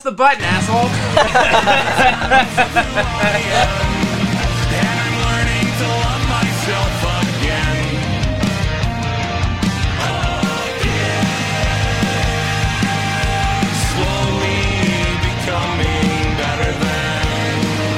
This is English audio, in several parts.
the button, asshole. And I'm learning to love myself again. Again. Slowly becoming better than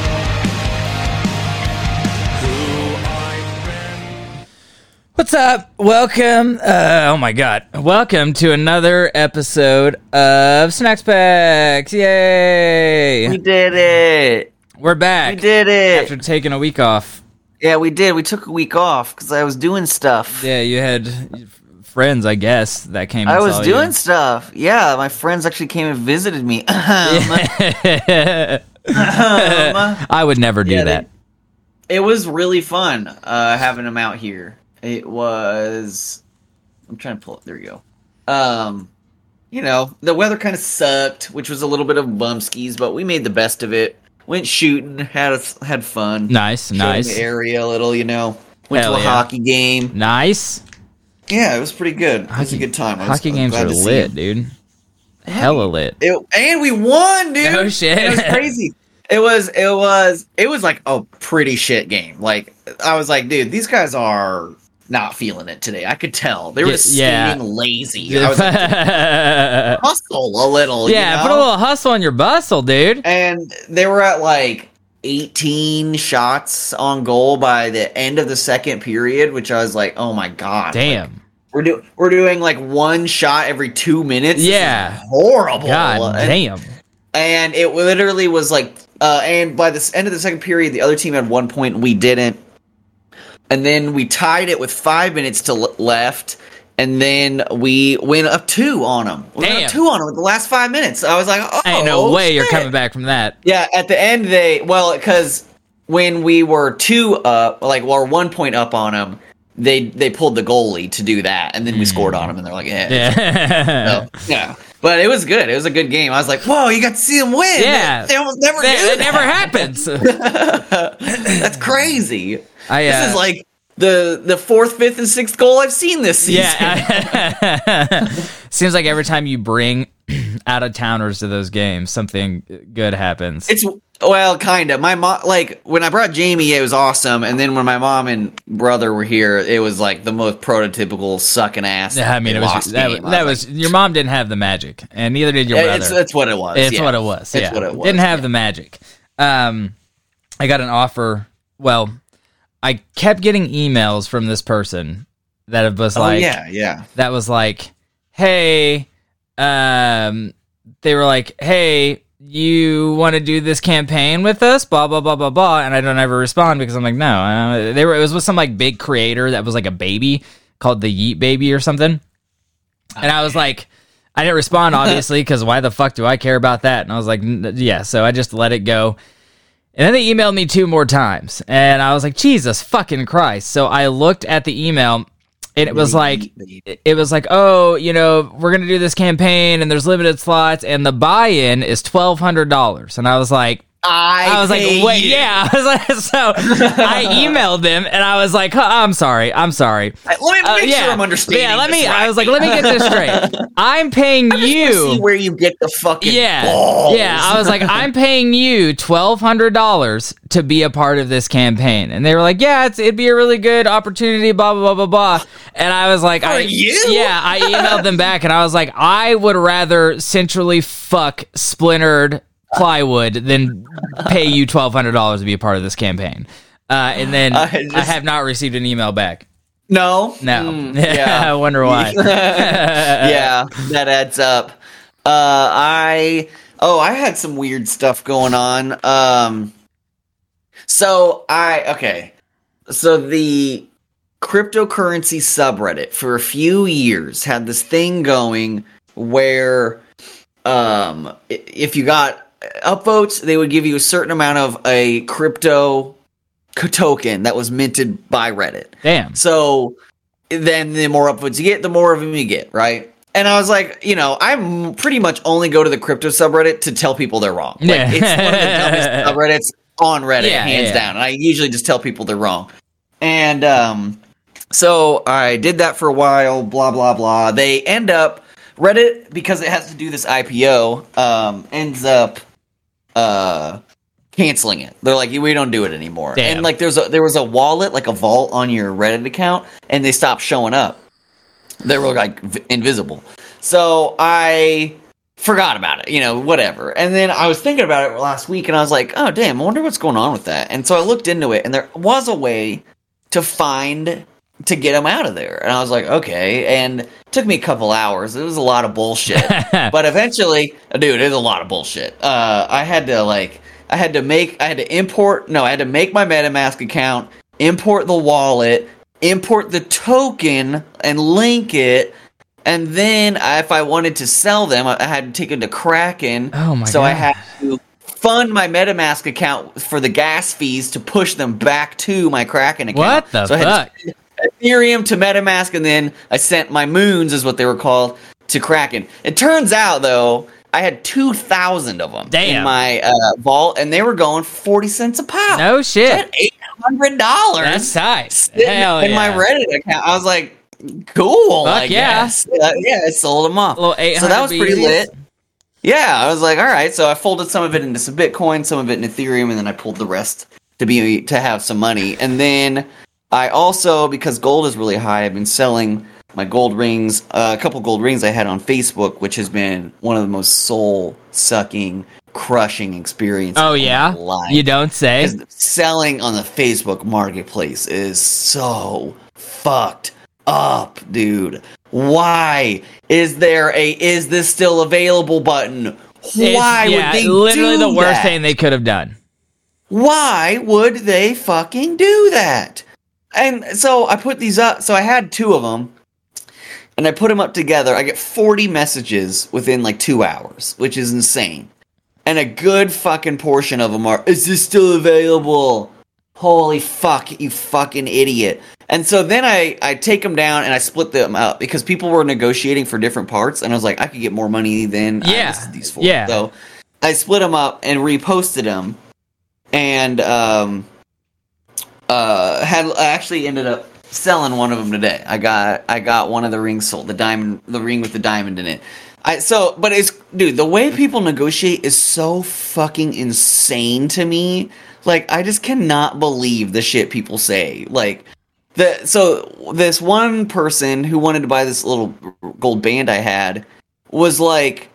who I've been. What's up? Welcome. Oh my god. Welcome to another episode of Snacks Packs. Yay! We did it. We're back. We did it. After taking a week off. Yeah, we did. We took a week off because I was doing stuff. Yeah, you had friends, I guess, that came and I was saw doing you. stuff. Yeah, my friends actually came and visited me. I would never do Yeah, that. It was really fun having them out here. It was... I'm trying to pull it. There you go. You know, the weather kind of sucked, which was a little bit of bumskis, but we made the best of it. Went shooting, had fun. Nice, Showed nice. the area a little, you know. Went Hell to a yeah. hockey game. Nice. Yeah, it was pretty good. It was a good time. Hockey games are lit, dude. Hella lit. And we won, dude. Oh, shit. It was crazy. It was like a pretty shit game. Like, I was like, dude, these guys are not feeling it today. I could tell. They were just Yeah. skating lazy. I was like, hustle a little. Yeah, you know? put a little hustle on your bustle, dude. And they were at like 18 shots on goal by the end of the second period, which I was like, oh my god. Damn. Like, we're doing like one shot every 2 minutes. This Yeah. is horrible. God damn. And it literally was like, and by the end of the second period, the other team had 1 point and we didn't. And then we tied it with 5 minutes left, and then we went up 2 on them. We went Damn. up 2 on them with the last 5 minutes. I was like, oh, Ain't no way you're shit. coming back from that. Yeah, at the end, because when we were 2 up, like, or 1 point up on them, they pulled the goalie to do that, and then we scored on them, and they're like, Yeah. So, yeah. But it was good. It was a good game. I was like, whoa, you got to see them win. Yeah. They almost never do It that. never happens. That's crazy. This This is like the fourth, fifth, and sixth goal I've seen this season. Yeah. Seems like every time you bring out of towners to those games, something good happens. It's, well, kind of. My mom, like, when I brought Jamie, it was awesome. And then when my mom and brother were here, it was like the most prototypical sucking ass. Yeah, I mean, it was lost that, game. that was your mom didn't have the magic, and neither did your Yeah, brother. That's what it was. It's yeah. what it was. It's Yeah, what it was. didn't have yeah. the magic. I got an offer. Well, I kept getting emails from this person that was like, yeah. that was like, hey, they were like, hey, you want to do this campaign with us? Blah, blah, blah, blah, blah. And I don't ever respond because I'm like, no. It was with some like big creator that was like a baby called the Yeet Baby or something. And I was like, I didn't respond, obviously, because why the fuck do I care about that? And I was like, yeah, so I just let it go. And then they emailed me 2 more times. And I was like, Jesus fucking Christ. So I looked at the email, and it was like, oh, you know, we're going to do this campaign, and there's limited slots, and the buy-in is $1,200. And I was like, I was like, wait, yeah. I was like, so I emailed them, and I was like, I'm sorry. Let me make sure I'm understanding. Yeah, this right. I was like, let me get this straight. I'm paying I just wanna you. see where you get the fucking Yeah, balls. yeah. I was like, I'm paying you $1,200 to be a part of this campaign, and they were like, yeah, it'd be a really good opportunity. Blah blah blah blah blah. And I was like, I emailed them back, and I was like, I would rather centrally fuck splintered plywood than pay you $1,200 to be a part of this campaign. And then I have not received an email back. No. Yeah, I wonder why. Yeah, that adds up. I had some weird stuff going on. So the cryptocurrency subreddit for a few years had this thing going where if you got upvotes, they would give you a certain amount of a crypto token that was minted by Reddit. Damn. So then the more upvotes you get, the more of them you get, right? And I was like, you know, I pretty much only go to the crypto subreddit to tell people they're wrong. Like, Yeah. it's one of the dumbest subreddits on Reddit, Yeah, hands yeah. down. And I usually just tell people they're wrong. And so I did that for a while, blah, blah, blah. They end up Reddit, because it has to do this IPO, ends up canceling it. They're like, we don't do it anymore. Damn. And like there was a wallet, like a vault on your Reddit account, and they stopped showing up. They were like invisible. So I forgot about it, whatever. And then I was thinking about it last week, and I was like, oh damn, I wonder what's going on with that. And so I looked into it, and there was a way to get them out of there. And I was like, okay. And it took me a couple hours. It was a lot of bullshit. But eventually, dude, it was a lot of bullshit. I had to make my MetaMask account, import the wallet, import the token, and link it. And then if I wanted to sell them, I had to take it to Kraken. Oh my so God. I had to fund my MetaMask account for the gas fees to push them back to my Kraken account. What the so fuck? I had to send Ethereum to MetaMask, and then I sent my moons, is what they were called, to Kraken. It turns out, though, I had 2,000 of them in my vault, and they were going for 40 cents a pop. No shit. I had $800. That's tight. Sitting Hell in my yeah. Reddit account. I was like, cool. Fuck I yeah. guess. Yeah, I sold them off. Little 800 So that was pretty BTs. lit. Yeah, I was like, all right. So I folded some of it into some Bitcoin, some of it in Ethereum, and then I pulled the rest to have some money. And then I also, because gold is really high, I've been selling my gold rings, a couple gold rings I had on Facebook, which has been one of the most soul-sucking, crushing experiences Oh of yeah? my life. You don't say? 'Cause selling on the Facebook marketplace is so fucked up, dude. Why is there is this still available button? Why would they literally do the worst that? thing they could have done. Why would they fucking do that? And so I put these up. So I had 2 of them, and I put them up together. I get 40 messages within like 2 hours, which is insane. And a good fucking portion of them are, is this still available? Holy fuck, you fucking idiot. And so then I take them down and I split them up because people were negotiating for different parts. And I was like, I could get more money than I listed these for. Yeah. So I split them up and reposted them. And I actually ended up selling one of them today. I got one of the rings sold, the ring with the diamond in it. But it's, dude, the way people negotiate is so fucking insane to me. Like, I just cannot believe the shit people say. Like, this one person who wanted to buy this little gold band I had was like,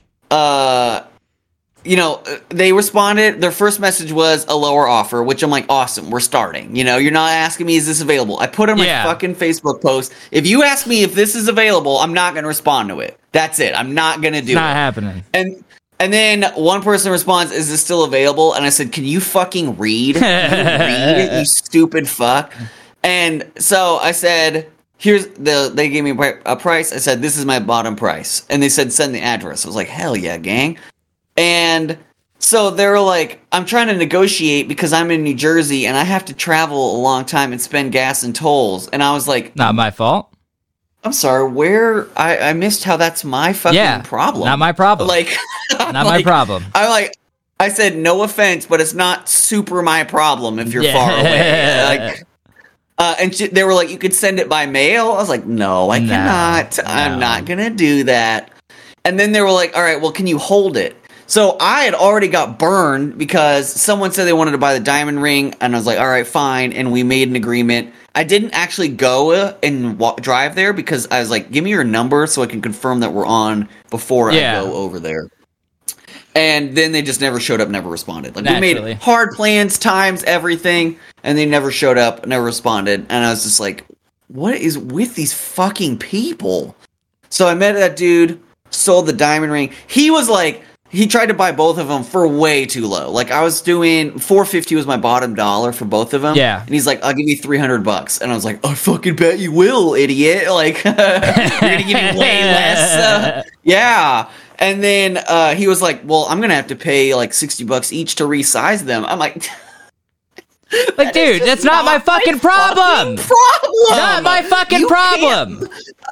they responded. Their first message was a lower offer, which I'm like, awesome, we're starting. You're not asking me, is this available? I put on my fucking Facebook post, if you ask me if this is available, I'm not going to respond to it. That's it. I'm not going to do it. It's not happening. And then one person responds, is this still available? And I said, can you fucking read? Can you read it, you stupid fuck? And so I said, they gave me a price. I said, this is my bottom price. And they said, send the address. I was like, hell yeah, gang. And so they were like, I'm trying to negotiate because I'm in New Jersey and I have to travel a long time and spend gas and tolls. And I was like, Not my fault. I'm sorry, I missed how that's my fucking problem. Not my problem. Like, not my problem. I said, no offense, but it's not super my problem if you're far away. Like, they were like, you could send it by mail. I was like, no, I cannot. No. I'm not going to do that. And then they were like, all right, well, can you hold it? So I had already got burned because someone said they wanted to buy the diamond ring. And I was like, all right, fine. And we made an agreement. I didn't actually go and drive there because I was like, give me your number so I can confirm that we're on before I go over there. And then they just never showed up, never responded. Like, we made hard plans, times, everything, and they never showed up, never responded. And I was just like, what is with these fucking people? So I met that dude, sold the diamond ring. He was like, he tried to buy both of them for way too low. Like, I was doing $450 was my bottom dollar for both of them. Yeah. And he's like, I'll give you $300. And I was like, I fucking bet you will, idiot. Like, you're gonna give me way less. Yeah. And then he was like, well, I'm gonna have to pay like $60 each to resize them. I'm like, like, dude, that's not my fucking problem. Not my fucking problem.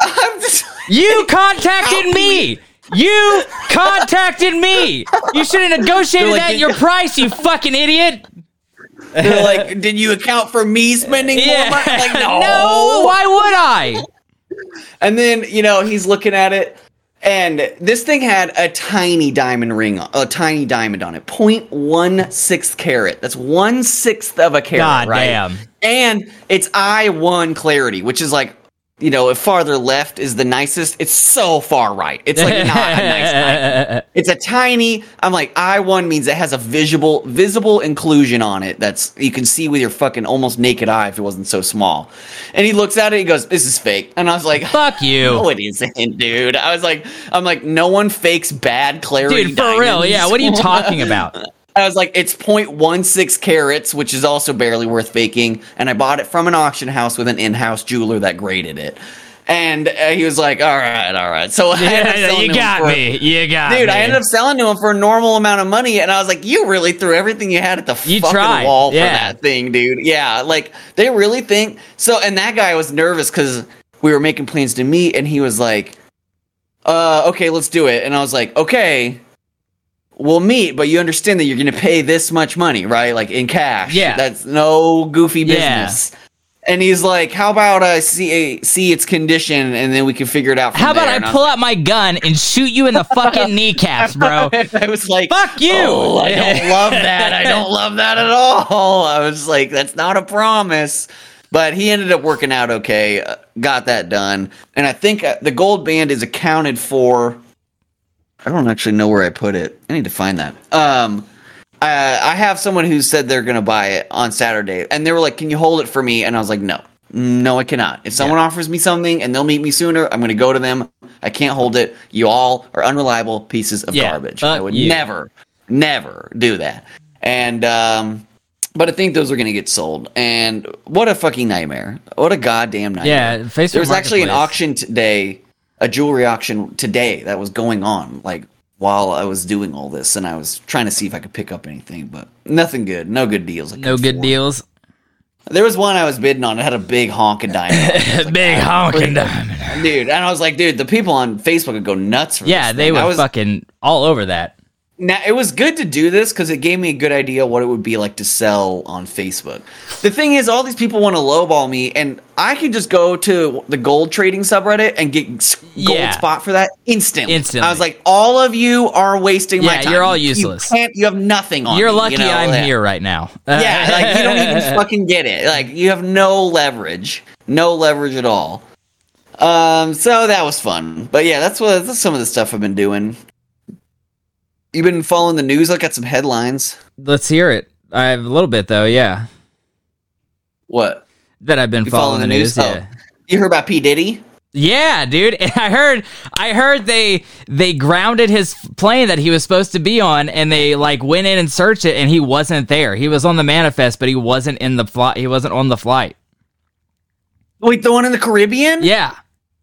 You contacted me. You contacted me. You should have negotiated that your price, you fucking idiot. They're like, did you account for me spending more money? Like, no. No, why would I? And then, he's looking at it, And this thing had a tiny diamond ring, a tiny diamond on it, 0.16 carat. That's 1/6 of a carat, God right? damn. And it's I1 clarity, which is like, you know, if farther left is the nicest, it's so far right. It's like not a nice diamond. It's a tiny, I'm like, I1 means it has a visible inclusion on it that's, you can see with your fucking almost naked eye if it wasn't so small. And he looks at it, he goes, this is fake. And I was like, Fuck you. no, it isn't, dude. I'm like, no one fakes bad clarity. Dude, for real, diamonds. yeah. What are you talking about? I was like, it's 0.16 carats, which is also barely worth faking. And I bought it from an auction house with an in-house jeweler that graded it. And he was like, all right. So I ended up selling You to got him for, me. You got dude, me. I ended up selling to him for a normal amount of money. And I was like, you really threw everything you had at the You fucking tried, wall for yeah. that thing, dude. Yeah, like, they really think... So, and that guy was nervous because we were making plans to meet. And he was like, okay, let's do it. And I was like, okay... We'll meet, but you understand that you're going to pay this much money, right? Like in cash. Yeah. That's no goofy Yeah. business. And he's like, how about I see its condition and then we can figure it out from How about there. And I pull out my gun and shoot you in the fucking kneecaps, bro? I was like, Fuck you! Oh, I don't love that. I don't love that at all. I was like, that's not a promise. But he ended up working out okay. Got that done. And I think the gold band is accounted for... I don't actually know where I put it. I need to find that. I have someone who said they're going to buy it on Saturday. And they were like, can you hold it for me? And I was like, no. No, I cannot. If someone offers me something and they'll meet me sooner, I'm going to go to them. I can't hold it. You all are unreliable pieces of garbage. I would never do that. And, but I think those are going to get sold. And what a fucking nightmare. What a goddamn nightmare. Yeah, Facebook There was actually an Marketplace. auction today, a jewelry auction today that was going on, like, while I was doing all this. And I was trying to see if I could pick up anything, but nothing good. No good deals. No good deals. There was one I was bidding on. It had a big honking diamond. I was like, Big honking diamond. dude. And I was like, dude, the people on Facebook would go nuts for Yeah, this they thing. I were was, fucking all over that. Now, it was good to do this because it gave me a good idea what it would be like to sell on Facebook. The thing is, all these people want to lowball me, and I could just go to the gold trading subreddit and get gold spot for that instantly. I was like, all of you are wasting my time. You're all useless. You have nothing on You're me, lucky you know? I'm here right now. Yeah, like, you don't even fucking get it. Like, you have no leverage. No leverage at all. So that was fun. But yeah, that's some of the stuff I've been doing. You been following the news? I got some headlines. Let's hear it. I have a little bit though. Yeah, What? that I've been following the news. Yeah. Oh. You heard about P. Diddy? Yeah, dude. And I heard they grounded his plane that he was supposed to be on, and they like went in and searched it, and he wasn't there. He was on the manifest, but he wasn't in the flight. He wasn't on the flight. Wait, the one in the Caribbean? Yeah.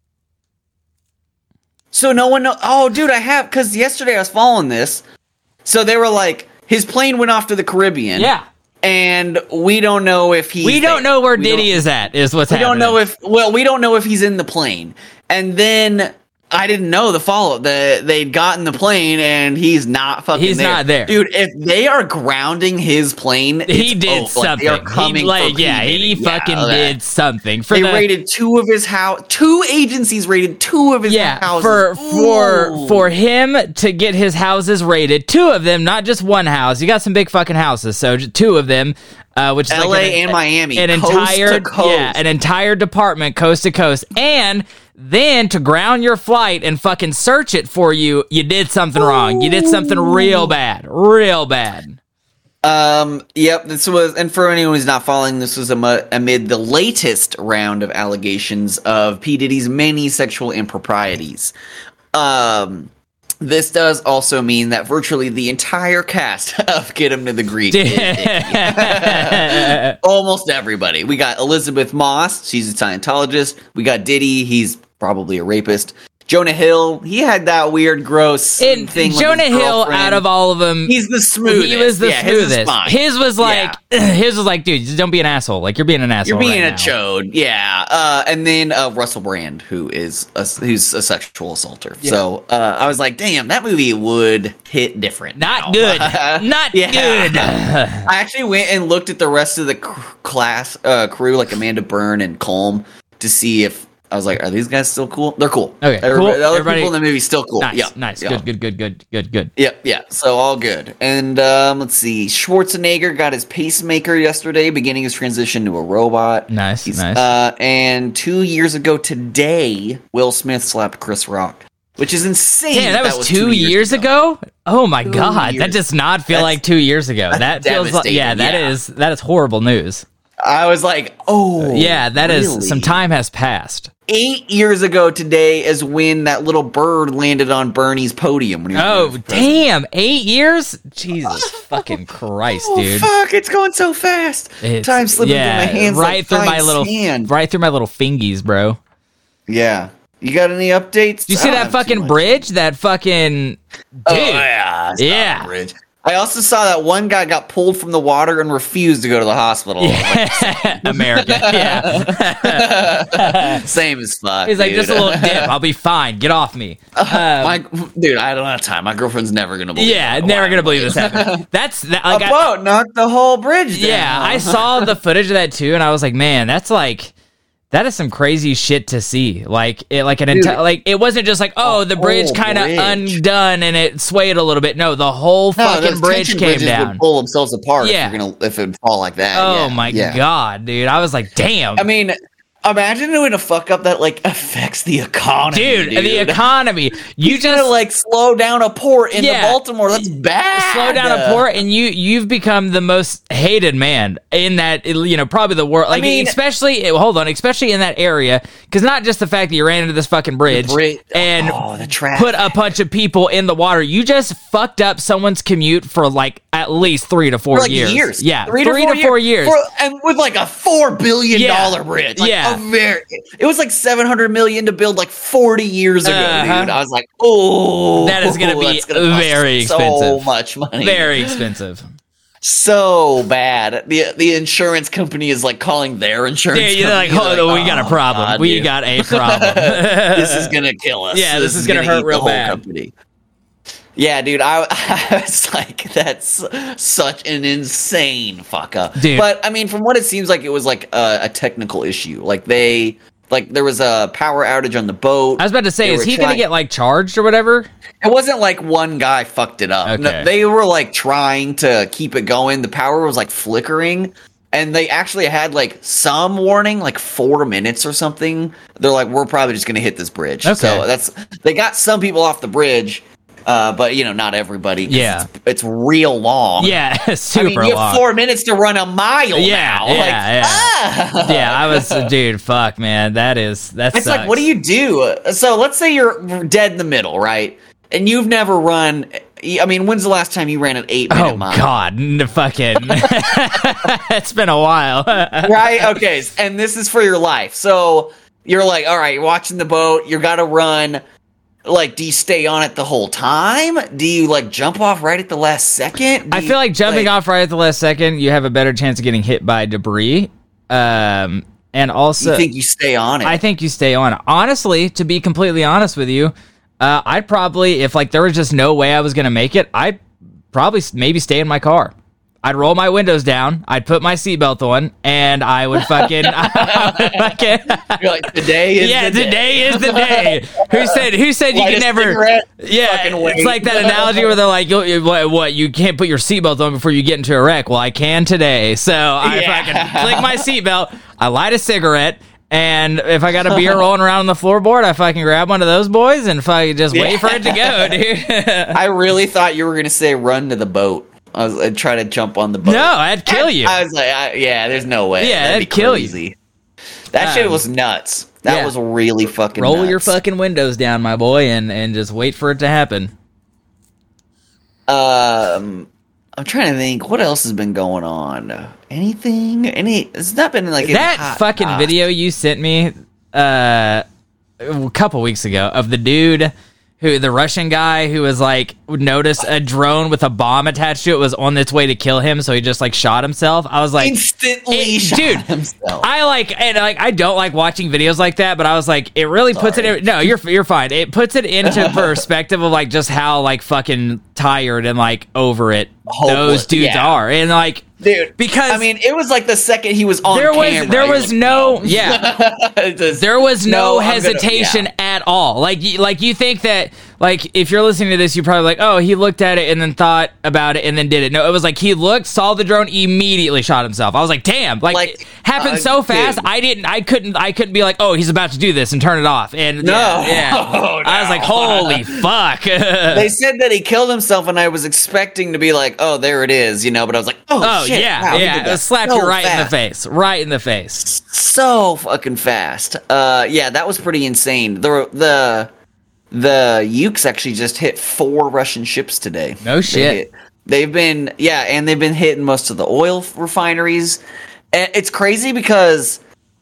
So no one knows. Oh, dude, because yesterday I was following this. So they were like, his plane went off to the Caribbean. Yeah. And we don't know if he's We don't there. know where Diddy is at, is what's We happening. we don't know if he's in the plane. And then I didn't know the follow-up. They'd gotten the plane and he's not fucking He's there. not there. Dude, if they are grounding his plane, He it's did over. something. Like, they are coming for P. He Diddy. fucking did something. They raided two of his house. Two agencies raided two of his houses. For him to get his houses raided, two of them, not just one house. You got some big fucking houses, so two of them, which is LA like and Miami, an coast entire to coast. an entire department coast to coast, and then to ground your flight and fucking search it for you. You did something wrong. You did something real bad. Yep, this was, and for anyone who's not following, this was amid the latest round of allegations of P. Diddy's many sexual improprieties. This does also mean that virtually the entire cast of Get Him to the Greek is Diddy. Almost everybody. We got Elizabeth Moss, she's a Scientologist. We got Diddy, he's probably a rapist. Jonah Hill, he had that weird, gross thing. Jonah Hill, out of all of them, he's the smoothest. He was the smoothest. His is fine. His was like, dude, just don't be an asshole. Like, you're being an asshole. You're being right a now. chode, yeah. And then Russell Brand, who's a sexual assaulter. Yeah. So I was like, damn, that movie would hit different. Not good. Not good. I actually went and looked at the rest of the crew, like Amanda Byrne and Colm, to see if I was like, are these guys still cool? They're cool. Okay, The cool. other Everybody- people in the movie still cool. Nice, Yeah, nice. yeah. Good. Yeah. So all good. And let's see. Schwarzenegger got his pacemaker yesterday, beginning his transition to a robot. Nice. And 2 years ago today, Will Smith slapped Chris Rock, which is insane. Damn, that was 2 years ago? Oh my god, that does not feel like 2 years ago. That feels like that is horrible news. I was like, oh, yeah, that really? is some time has passed. 8 years ago today is when that little bird landed on Bernie's podium. When he was Damn, 8 years? Jesus fucking Christ, dude. Fuck, it's going so fast. Time slipping through my hands, right through my little hand. right through my little fingies, bro. Yeah. You got any updates? Did you see that fucking bridge? That fucking dude. Oh, yeah. It's not Yeah. a bridge. I also saw that one guy got pulled from the water and refused to go to the hospital. America. Yeah. Same as fuck. He's like, dude. just a little dip. I'll be fine. Get off me. Dude, I don't have time. My girlfriend's never gonna believe. Yeah, never gonna believe this happened. That's that. Like, A boat knocked the whole bridge down. yeah, I saw the footage of that too, and I was like, man, that is some crazy shit to see. Like it, like an entire, like it wasn't just like, oh, the bridge whole kind of bridge. undone and it swayed a little bit. No, the whole fucking those bridge tension came bridges down. would pull themselves apart. Yeah. if it would fall like that. Oh Yeah, my yeah. god, dude! I was like, damn. I mean, imagine doing a fuck up that like affects the economy, dude, the economy. You You just just like slow down a port into Yeah. Baltimore. That's bad. slow down a port, and you've become the most hated man in that, you know, probably the world. Like, especially in that area, because not just the fact that you ran into this fucking bridge and the traffic. put a bunch of people in the water. You just fucked up someone's commute for like at least 3 to 4 For, like, years. Yeah, 3 to 4 years. And with like a $4 billion bridge. Like, Yeah. it was like $700 million to build like 40 years ago, dude. I was like, oh, That is gonna be that's gonna cost very so expensive. much money. Very expensive. So bad. The insurance company is like calling their insurance Yeah, you're like, company. hold on, we got a problem. God, we dude. got a problem. This is gonna kill us. Yeah, this is gonna hurt eat real the whole bad. company. Yeah, dude, I was like, that's such an insane fuck up. Dude. But I mean, from what it seems like, it was like a technical issue. Like there was a power outage on the boat. I was about to say, They is were he going to trying- get like charged or whatever? It wasn't like one guy fucked it up. No, Okay. they were like trying to keep it going. The power was like flickering. And they actually had like some warning, like 4 minutes or something. They're like, we're probably just going to hit this bridge. Okay. So they got some people off the bridge, but you know, not everybody. 'cause Yeah. it's real long. Yeah, super I mean, you long. have 4 minutes to run a mile Yeah, now. yeah, Like, yeah. Yeah, I was, dude, fuck, man. That's It's like, what do you do? So let's say you're dead in the middle, right? And you've never run. I mean, when's the last time you ran an 8-minute Oh, mile? God. Fucking. It's been a while. Right? Okay. And this is for your life. So you're like, all right, you're watching the boat. You got to run. Like, do you stay on it the whole time? Do you, like, jump off right at the last second? I feel like jumping off right at the last second, you have a better chance of getting hit by debris. And also, You think you stay on it? I think you stay on. Honestly, to be completely honest with you, I'd probably, if like there was just no way I was gonna make it, I'd probably maybe stay in my car. I'd roll my windows down, I'd put my seatbelt on, and I would fucking, You're like, today is the day. today is the day. Who said you Light can a never? cigarette, Yeah, fucking wait. it's like that analogy where they're like, what? You can't put your seatbelt on before you get into a wreck. Well, I can today, so I Yeah. fucking click my seatbelt. I light a cigarette. And if I got a beer rolling around on the floorboard, I fucking grab one of those boys and fucking just wait for it to go, dude. I really thought you were going to say run to the boat. I'd try to jump on the boat. No, I'd kill you. I was like, yeah, there's no way. Yeah, That'd I'd be kill you. crazy. That shit was nuts. That yeah. was really fucking Roll nuts. your fucking windows down, my boy, and just wait for it to happen. I'm trying to think what else has been going on. Anything? It's not been like That fucking video you sent me a couple weeks ago of the dude the Russian guy who was like noticed a drone with a bomb attached to it was on its way to kill him, so he just like shot himself. I was like, instantly shot dude, himself. I don't like watching videos like that, but I was like, it really puts it in, no, you're fine. It puts it into perspective of like just how like fucking tired and like over it those dudes are. And like dude. Because I mean, it was like the second he was on there camera. was you're like, no there was no I'm gonna- hesitation yeah. at all. Like you think that, like, if you're listening to this, you probably like, oh, he looked at it and then thought about it and then did it. No, it was like he looked, saw the drone, immediately shot himself. I was like, damn, like it happened so fast. dude. I couldn't be like, oh, he's about to do this and turn it off. And No. yeah. I was like, holy fuck. They said that he killed himself, and I was expecting to be like, "Oh, there it is," but I was like, "Oh, shit, yeah, wow, he yeah, did that it slapped so you right in the fast. face, right in the face. So fucking fast." Yeah, that was pretty insane. The Ukes actually just hit 4 Russian ships today. No shit. They've been hitting most of the oil refineries. And it's crazy because,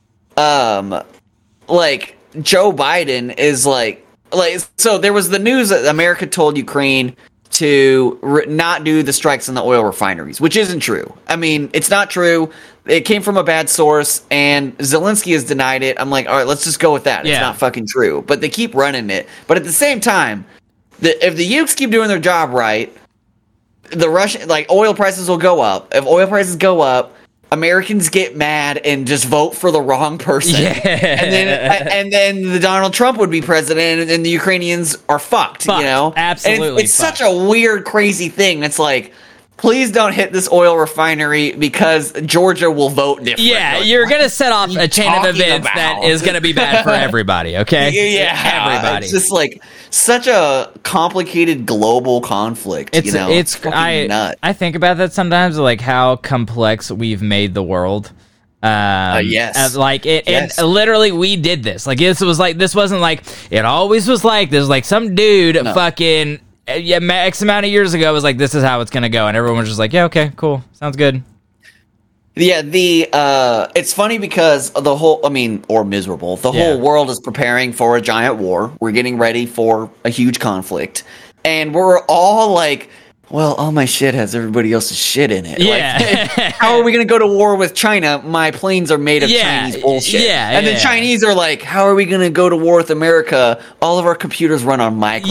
like, Joe Biden is like, so there was the news that America told Ukraine to not do the strikes in the oil refineries, which isn't true. I mean, it's not true. It came from a bad source, and Zelensky has denied it. I'm like, all right, let's just go with that. It's not fucking true. But they keep running it. But at the same time, if the Ukes keep doing their job right, the Russian, like, oil prices will go up. If oil prices go up, Americans get mad and just vote for the wrong person. Yeah. And then the Donald Trump would be president, and the Ukrainians are fucked, Absolutely. And it's such a weird, crazy thing. It's like, please don't hit this oil refinery because Georgia will vote different. Yeah, Like, you're going to set off a chain of talking events that about? is going to be bad for everybody, okay? Yeah, everybody. It's just like such a complicated global conflict. It's fucking nuts. I think about that sometimes, like how complex we've made the world. Yes. And literally we did this. Like this wasn't like it always was like this. Like some dude fucking X amount of years ago was like, this is how it's gonna go, and everyone was just like, yeah, okay, cool, sounds good. Yeah, it's funny because the whole whole world is preparing for a giant war. We're getting ready for a huge conflict. And we're all like, well, all my shit has everybody else's shit in it. Yeah. Like, how are we going to go to war with China? My planes are made of Chinese bullshit. Yeah, and the Chinese are like, how are we going to go to war with America? All of our computers run on Microsoft.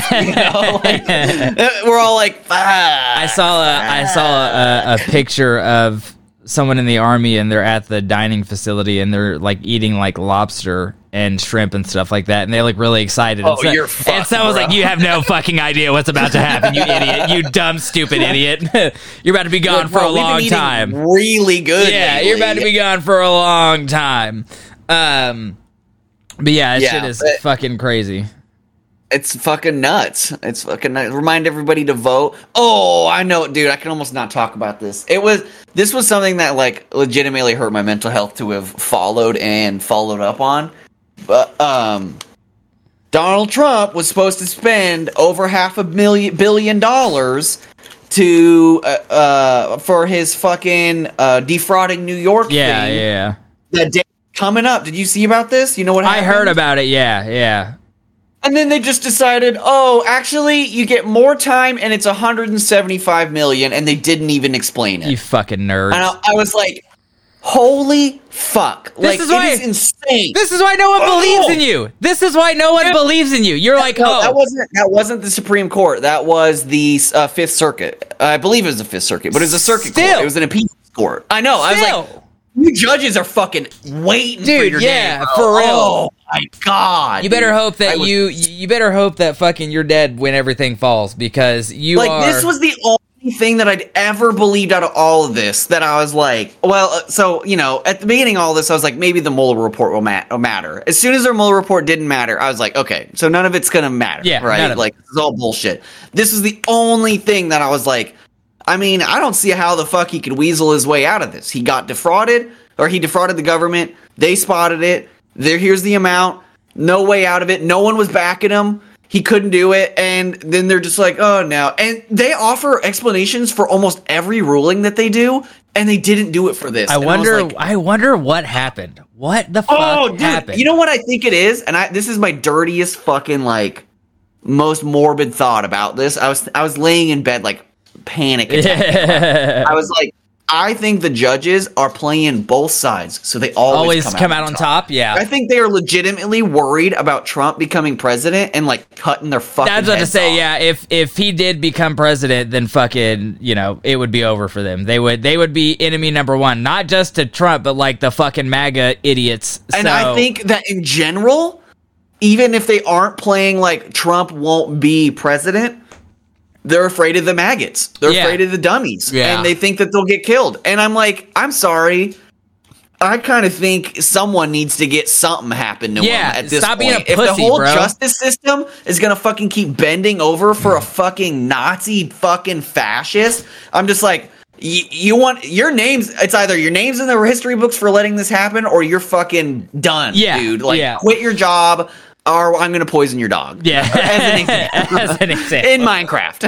Yeah. We're all like, I saw a picture of someone in the army, and they're at the dining facility, and they're like eating like lobster and shrimp and stuff like that, and they look really excited. Oh, you're fucked, and someone's bro. like, you have no fucking idea what's about to happen, you idiot, you dumb stupid idiot. You're about to be gone for a long time. Really good. Yeah, lately. you're about to be gone for a long time. But yeah, shit is fucking crazy. It's fucking nuts. It's fucking nuts. Remind everybody to vote. Oh, I know, dude. I can almost not talk about this. This was something that like legitimately hurt my mental health to have followed up on. But Donald Trump was supposed to spend over $500 billion to for his fucking defrauding New York thing. Yeah. That day coming up. Did you see about this? You know what I happened? heard about it. Yeah. And then they just decided, oh, actually, you get more time, and it's $175 million, and they didn't even explain it. You fucking nerd. And I was like, holy fuck. It is insane. This is why no one believes in you. This is why no one believes in you. You're like, No, that wasn't the Supreme Court. That was the Fifth Circuit. I believe it was the Fifth Circuit, but it was a circuit court. It was an appeals court. I know. I was like, you judges are fucking waiting for your day, bro. for real. Oh my god. You better hope that you better hope that fucking you're dead when everything falls, because you are. This was the only thing that I'd ever believed out of all of this, that I was like, well, so, at the beginning of all this, I was like, maybe the Mueller report will matter. As soon as their Mueller report didn't matter, I was like, okay, so none of it's gonna matter. Yeah, right? Like, this is all bullshit. This is the only thing that I was like, I mean, I don't see how the fuck he could weasel his way out of this. He got defrauded, or he defrauded the government. They spotted it. Here's the amount. No way out of it. No one was backing him. He couldn't do it. And then they're just like, oh, no. And they offer explanations for almost every ruling that they do, and they didn't do it for this. I wonder what happened. What the fuck happened? You know what I think it is? And this is my dirtiest fucking, like, most morbid thought about this. I was laying in bed, like, panic attack. I was like, I think the judges are playing both sides, so they always come out on top. Yeah, I think they are legitimately worried about Trump becoming president and like cutting their fucking. That's what to heads say. off. Yeah, if he did become president, then fucking it would be over for them. They would be enemy number one, not just to Trump, but like the fucking MAGA idiots. And I think that in general, even if they aren't playing like Trump won't be president, they're afraid of the maggots. They're afraid of the dummies. Yeah. And they think that they'll get killed. And I'm like, I'm sorry. I kind of think someone needs to get something happen to him at this stop point. being a If the pussy, whole bro. justice system is going to fucking keep bending over for a fucking Nazi fucking fascist, I'm just like, you want your names, it's either your name's in the history books for letting this happen or you're fucking done, dude. Like, quit your job or I'm going to poison your dog. Yeah. As an example. As an example. In Minecraft.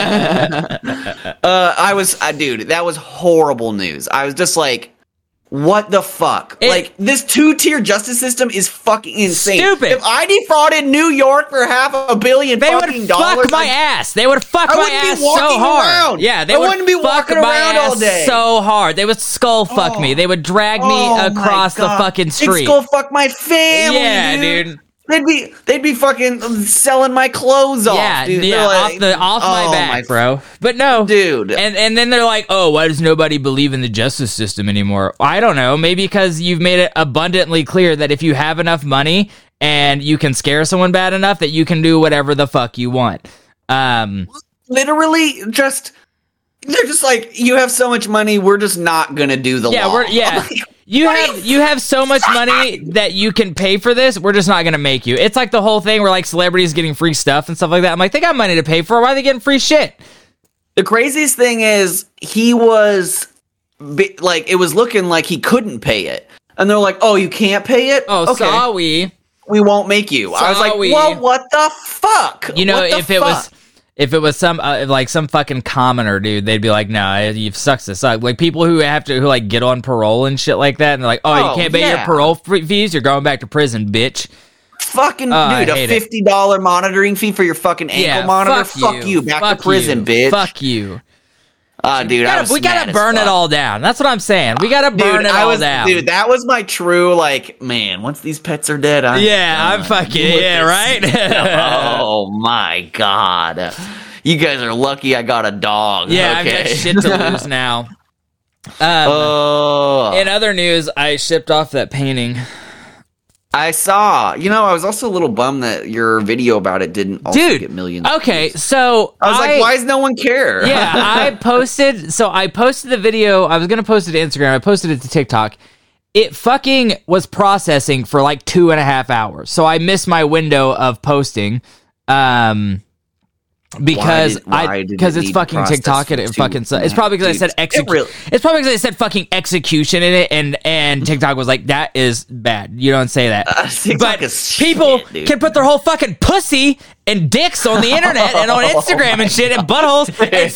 Dude, that was horrible news. I was just like, what the fuck? Like, this 2-tier justice system is fucking insane. Stupid. If I defrauded New York for $500 million they would fucking dollars, fuck my ass. They would fuck my ass so hard. Yeah, they wouldn't be walking around all day so hard. They would skull fuck me. They would drag me across the fucking street. They'd skull fuck my family. Yeah, dude. They'd be fucking selling my clothes off, dude. Yeah, like, off my back, bro. But no, dude. And then they're like, oh, why does nobody believe in the justice system anymore? I don't know. Maybe because you've made it abundantly clear that if you have enough money and you can scare someone bad enough that you can do whatever the fuck you want. Literally, they're just like, you have so much money, we're just not gonna do the law. You have so much money that you can pay for this. We're just not gonna make you. It's like the whole thing where like celebrities getting free stuff and stuff like that. I'm like, they got money to pay for. Why are they getting free shit? The craziest thing is he was like, it was looking like he couldn't pay it, and they're like, "Oh, you can't pay it? Oh, okay. sorry, we won't make you." I was like, "Well, what the fuck?" If it was some like some fucking commoner dude, they'd be like, "No, you've sucks to suck." Like people who like get on parole and shit like that, and they're like, "Oh, you can't pay your parole fees. You're going back to prison, bitch." Fucking dude, a $50 monitoring fee for your fucking ankle monitor. Fuck you. Back to prison, bitch. Fuck you. Dude, we gotta burn it all down. That's what I'm saying. We gotta burn it all down. Dude, that was my true, like, man, once these pets are dead, I'm fucking, right? Oh my god. You guys are lucky I got a dog. Yeah, okay. I've got shit to lose now. In other news, I shipped off that painting. I saw. I was also a little bummed that your video about it didn't also get millions. Okay, so I was like, why does no one care? Yeah, I posted the video. I was going to post it to Instagram. I posted it to TikTok. It fucking was processing for like 2.5 hours. So I missed my window of posting. Because it's fucking TikTok and it fucking sucks. It's probably because I said It's probably because I said fucking execution in it, and TikTok was like, that is bad. You don't say that. But people can put their whole fucking pussy and dicks on the internet and on Instagram and shit and buttholes.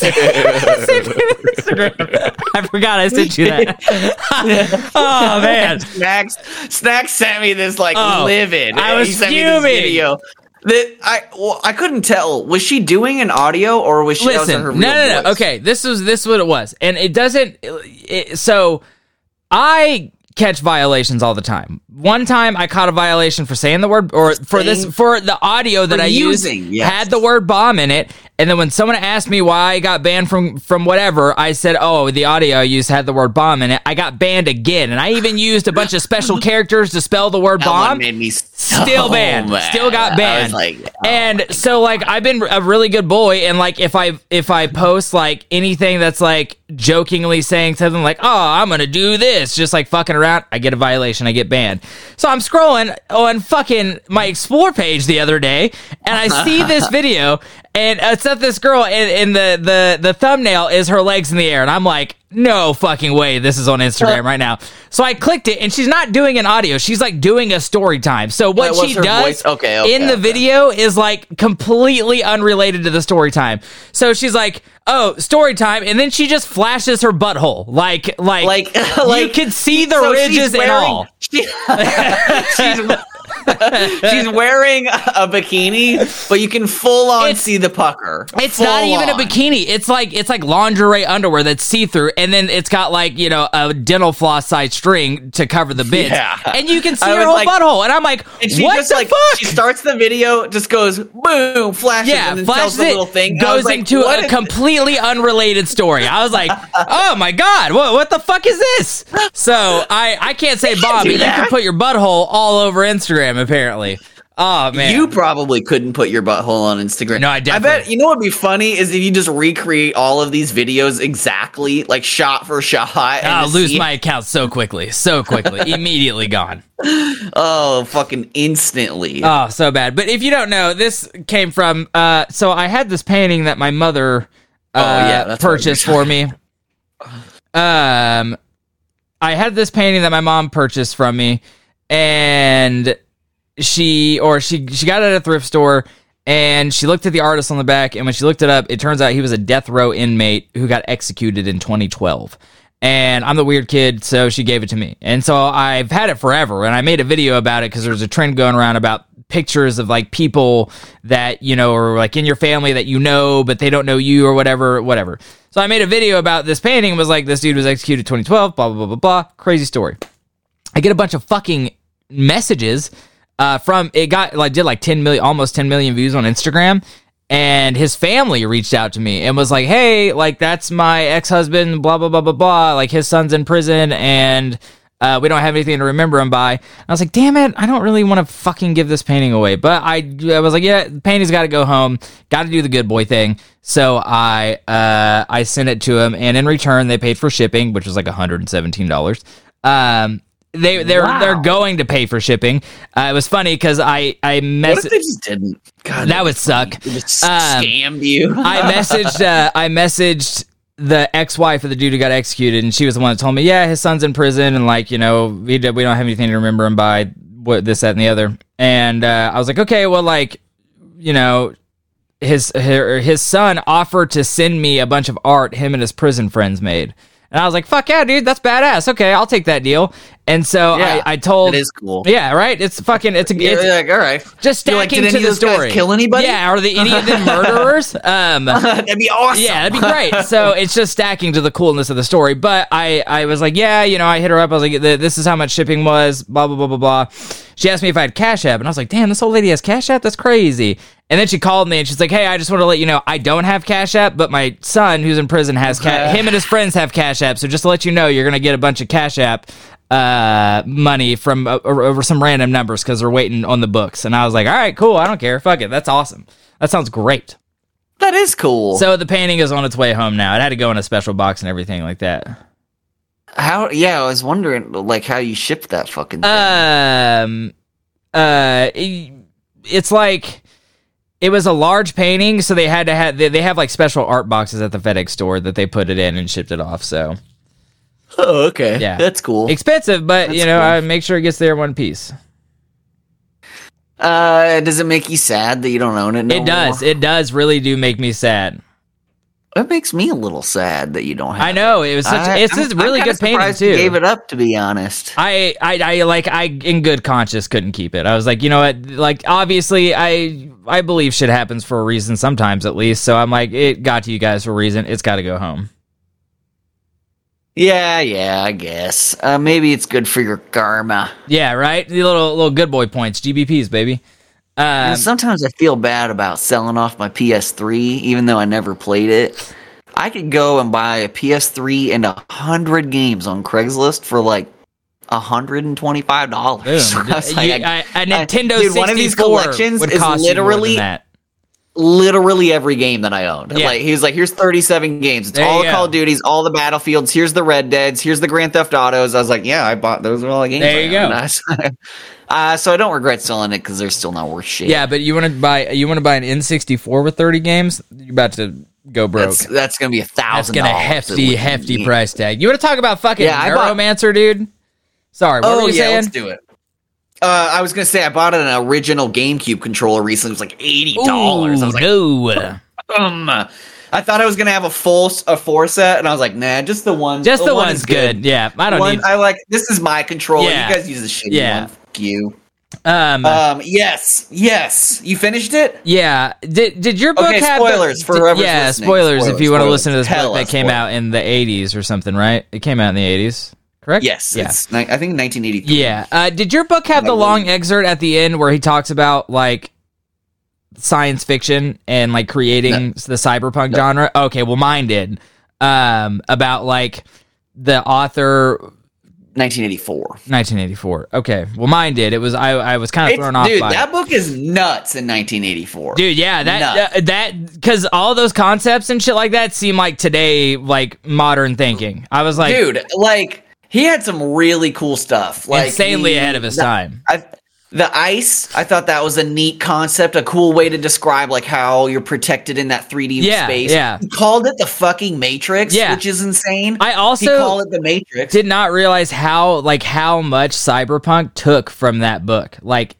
Instagram. I forgot I sent you that. Oh man, Snacks sent me this livid. I was fuming. That I couldn't tell. Was she doing an audio or was she? Listen, her real voice? Okay, this is what it was, and it doesn't. So I catch violations all the time. One time I caught a violation for saying the word, or for the audio that I used had the word bomb in it. And then when someone asked me why I got banned from whatever, I said, oh, the audio I used had the word bomb in it. I got banned again. And I even used a bunch of special characters to spell the word bomb. Made me still banned. Mad. Still got banned. And so like I've been a really good boy, and like if I post like anything that's like jokingly saying something like, oh, I'm gonna do this, just like fucking around, I get a violation, I get banned. So I'm scrolling on fucking my Explore page the other day, and I see this video, and it's of this girl, and the thumbnail is her legs in the air, and I'm like, no fucking way, this is on Instagram right now. So I clicked it, and she's not doing an audio, she's like doing a story time. So what she does in the video is like completely unrelated to the story time. So she's like, oh, story time, and then she just flashes her butthole. Like you can see the ridges and all. She's wearing a bikini, but you can full on see the pucker. It's not even a bikini. It's like lingerie underwear that's see-through, and then it's got like, you know, a dental floss size string to cover the bits. Yeah. And you can see her whole butthole. And I'm like, and she what just the fuck? She starts the video, just goes boom, flashes, and then tells the little thing. Goes into a completely unrelated story. I was like, oh my God, what the fuck is this? So I can't say Bob, but you can put your butthole all over Instagram, apparently. Oh man, you probably couldn't put your butthole on Instagram. No, I definitely. I bet you know what'd be funny is if you just recreate all of these videos exactly, like shot for shot. I'll lose my account so quickly, immediately gone. Oh, fucking instantly. Oh, so bad. But if you don't know, this came from. So I had this painting that my mother purchased for me. I had this painting that my mom purchased from me, and she got it at a thrift store, and she looked at the artist on the back, and when she looked it up, it turns out he was a death row inmate who got executed in 2012. And I'm the weird kid, so she gave it to me. And so I've had it forever, and I made a video about it because there's a trend going around about pictures of like people that, you know, are like in your family that you know, but they don't know you or whatever. So I made a video about this painting and was like, this dude was executed 2012, blah, blah, blah, blah, blah. Crazy story. I get a bunch of fucking messages from, it got like, did like 10 million, almost 10 million views on Instagram. And his family reached out to me and was like, hey, like, that's my ex-husband, blah, blah, blah, blah, blah. Like, his son's in prison, and we don't have anything to remember him by. And I was like, damn it, I don't really want to fucking give this painting away. But I was like, yeah, the painting's got to go home. Got to do the good boy thing. So I sent it to him, and in return, they paid for shipping, which was like $117. They're going to pay for shipping. It was funny because I messaged. What if they just didn't? God, that would suck. They just scammed you. I messaged the ex-wife of the dude who got executed, and she was the one that told me, yeah, his son's in prison, and like, you know, we don't have anything to remember him by, what, this, that, and the other. And I was like, okay, well, like, you know, his son offered to send me a bunch of art him and his prison friends made. And I was like, fuck yeah, dude, that's badass. Okay, I'll take that deal. And so I told... It is cool. Yeah, right? It's fucking... It's like, all right. Just stacking did to any the of those story. Guys kill anybody? Yeah, are any of them murderers? That'd be awesome. Yeah, that'd be great. So it's just stacking to the coolness of the story. But I was like, yeah, you know, I hit her up. I was like, this is how much shipping was, blah, blah, blah, blah, blah. She asked me if I had Cash App, and I was like, damn, this old lady has Cash App? That's crazy. And then she called me, and she's like, hey, I just want to let you know, I don't have Cash App, but my son, who's in prison, has him and his friends have Cash App. So just to let you know, you're going to get a bunch of Cash App money from over some random numbers because they're waiting on the books. And I was like, all right, cool. I don't care. Fuck it. That's awesome. That sounds great. That is cool. So the painting is on its way home now. It had to go in a special box and everything like that. How? Yeah, I was wondering, like, how you shipped that fucking thing. It's like... It was a large painting, so they had to have they have like special art boxes at the FedEx store that they put it in and shipped it off. So, oh, okay, yeah, that's cool. Expensive, but that's you know, cool. I make sure it gets there in one piece. Does it make you sad that you don't own it? It does. It does really do make me sad. It makes me a little sad that you don't have. I know it was such. It's a really good painting too. You gave it up, to be honest. I in good conscience couldn't keep it. I was like, you know what? Like, obviously, I believe shit happens for a reason sometimes, at least. So I'm like, it got to you guys for a reason. It's got to go home. Yeah, I guess. Maybe it's good for your karma. Yeah, right. The little good boy points, GBPs, baby. Sometimes I feel bad about selling off my PS3, even though I never played it. I could go and buy a PS3 and 100 games on Craigslist for like $125. A Nintendo 64 one of these collections would is cost literally you more than that. Literally every game that I owned. Yeah. Like, he was like, here's 37 games. It's There all you the go. Call of Duties, all the Battlefields. Here's the Red Deads. Here's the Grand Theft Autos. I was like, yeah, I bought those. Are all the games. There you go. So I don't regret selling it because they're still not worth shit. Yeah, but you want to buy an N64 with 30 games? You're about to go broke. That's gonna be $1,000. That's gonna hefty price tag. You want to talk about fucking Neuromancer, dude? Sorry, what were you saying? Let's do it. I was gonna say I bought an original GameCube controller recently. It was like $80. I was like, no. I thought I was gonna have a 4 set, and I was like, nah, just the one. Just the one one's is good. Yeah, I don't need. I like. This is my controller. Yeah. You guys use the shitty one. Fuck you. Yes. You finished it? Yeah. Did your book Okay, have spoilers for whoever's listening. Spoilers if you want to listen to this Tell book that us came spoilers. out in the 80s or something, right? It came out in the 80s, correct? Yes. Yeah. I think 1983. Yeah. Did your book have the long excerpt at the end where he talks about like science fiction and like creating the cyberpunk genre? Okay, well mine did. About like the author 1984. Okay, well mine did. It was I was kind of thrown off Dude, by that it. book is nuts in 1984. Dude, yeah, that because all those concepts and shit like that seem like today, like modern thinking. I was like, Dude, like he had some really cool stuff. Like insanely ahead of his time. The ice, I thought that was a neat concept, a cool way to describe like how you're protected in that 3D space. Yeah. He called it the fucking Matrix, which is insane. I also he called it the Matrix. did not realize how much cyberpunk took from that book. Like,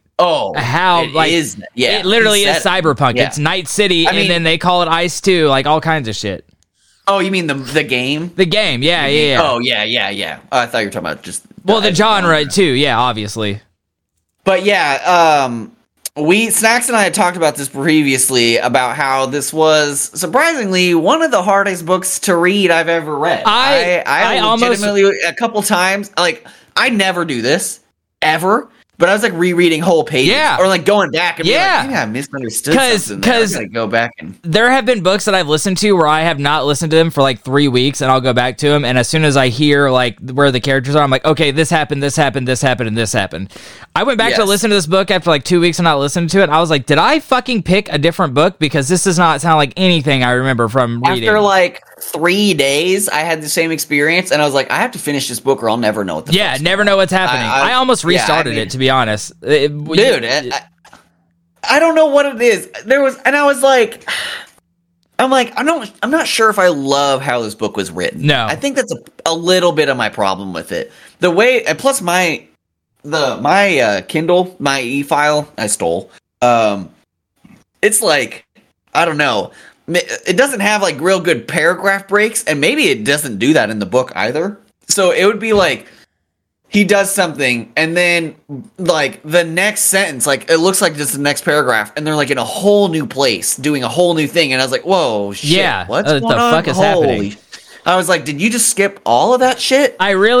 it literally is cyberpunk. Yeah. It's Night City, I mean, and then they call it Ice too, like all kinds of shit. Oh, you mean the game? The game, yeah. Oh, yeah. Oh, I thought you were talking about just the genre too, yeah, obviously. But yeah, Snacks and I had talked about this previously about how this was surprisingly one of the hardest books to read I've ever read. I legitimately a couple times, like I never do this ever, but I was like rereading whole pages or like going back and being like, maybe I misunderstood something there. I gotta go back and there have been books that I've listened to where I have not listened to them for like 3 weeks, and I'll go back to them, and as soon as I hear like where the characters are, I'm like, okay, this happened, and this happened. I went back to listen to this book after like 2 weeks and not listening to it, and I was like, did I fucking pick a different book? Because this does not sound like anything I remember from reading. After like 3 days, I had the same experience, and I was like, I have to finish this book or I'll never know what the fuck's never know what's happening. I almost restarted it, to be honest. Dude, I don't know what it is. I was like, I'm not sure if I love how this book was written. No, I think that's a little bit of my problem with it. The way, and plus my Kindle, my e-file I stole. It's like, I don't know. It doesn't have like real good paragraph breaks, and maybe it doesn't do that in the book either. So it would be like he does something, and then like the next sentence, like it looks like just the next paragraph, and they're like in a whole new place doing a whole new thing, and I was like, "Whoa, shit! Yeah, what's what going the on? fuck is happening?" I was like, "Did you just skip all of that shit?"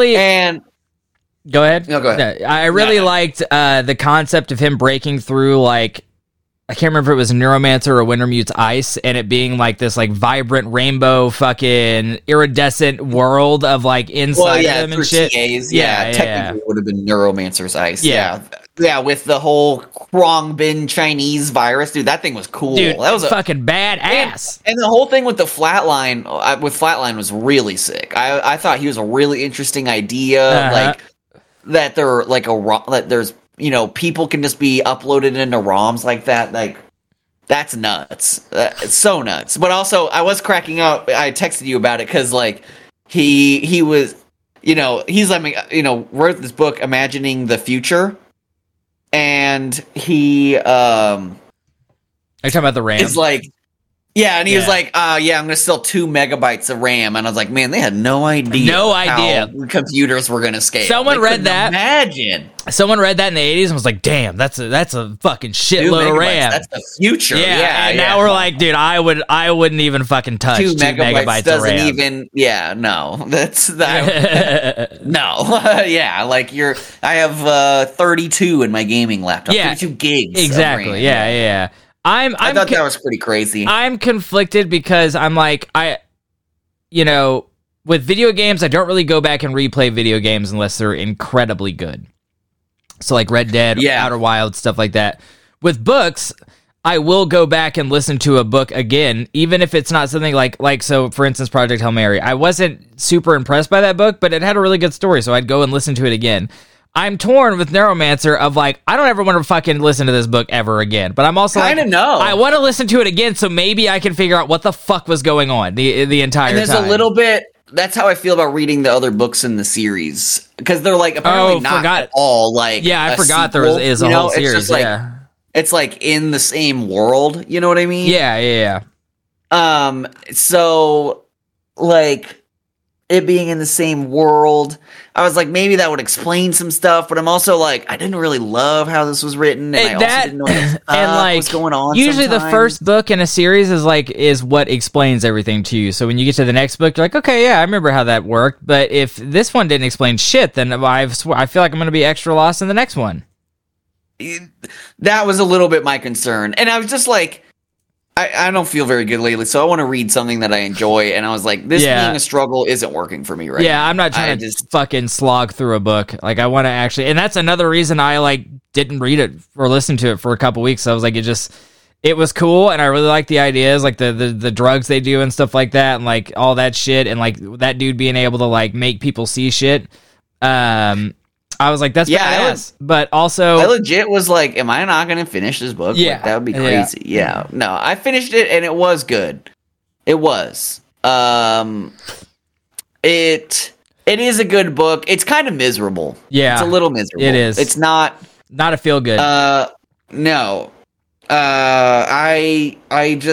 Go ahead. No, go ahead. I really liked the concept of him breaking through, like, I can't remember if it was Neuromancer or Wintermute's Ice, and it being like this like vibrant rainbow fucking iridescent world of like inside of him and shit. TAs, technically it would have been Neuromancer's Ice. Yeah, with the whole Krongbin Chinese virus, dude, that thing was cool. Dude, that was fucking badass. And the whole thing with the Flatline, was really sick. I thought he was a really interesting idea, like that they're like that there's, you know, people can just be uploaded into ROMs like that. Like, that's nuts. It's so nuts. But also, I was cracking up. I texted you about it because, like, he was, you know, he's like, you know, wrote this book imagining the future, and he Are you talking about the RAM? It's like, yeah, and he was like, I'm going to sell 2 megabytes of RAM. And I was like, man, they had no idea. How computers were going to scale. Someone read that. Imagine. Someone read that in the 80s and was like, damn, that's a fucking shitload of RAM. That's the future. Yeah, and now we're like, dude, I wouldn't even fucking touch 2 megabytes doesn't of RAM. Even, no. That's that. No. Yeah, like I have 32 in my gaming laptop. 32 gigs. Exactly. Of RAM. Yeah. I thought that was pretty crazy. I'm conflicted because I'm like, with video games, I don't really go back and replay video games unless they're incredibly good. So like Red Dead, Outer Wilds, stuff like that. With books, I will go back and listen to a book again, even if it's not something like so, for instance, Project Hail Mary. I wasn't super impressed by that book, but it had a really good story, so I'd go and listen to it again. I'm torn with Neuromancer of like, I don't ever want to fucking listen to this book ever again. But I'm also I want to listen to it again so maybe I can figure out what the fuck was going on the entire time. And there's a little bit, that's how I feel about reading the other books in the series. Because they're like, apparently not at all like I forgot sequel, there is a whole series. It's just like, it's like in the same world, you know what I mean? Yeah. So, like, it being in the same world. I was like, maybe that would explain some stuff, but I'm also like, I didn't really love how this was written, and I also didn't know what was going on. Usually sometimes. the first book in a series is what explains everything to you. So when you get to the next book, you're like, okay, yeah, I remember how that worked. But if this one didn't explain shit, then I feel like I'm going to be extra lost in the next one. That was a little bit my concern, and I was just like, I don't feel very good lately, so I want to read something that I enjoy, and I was like, this being a struggle isn't working for me right now. Yeah, I'm not trying to just fucking slog through a book. Like, I want to actually, and that's another reason I, like, didn't read it or listen to it for a couple weeks. I was like, it was cool, and I really like the ideas, like the drugs they do and stuff like that, and, like, all that shit, and, like, that dude being able to, like, make people see shit. I was like, that's badass. But also, I legit was like, am I not going to finish this book? Yeah. Like, that would be crazy. Yeah. No, I finished it and it was good. It was. It is a good book. It's kind of miserable. Yeah. It's a little miserable. It is. It's not a feel good. No. I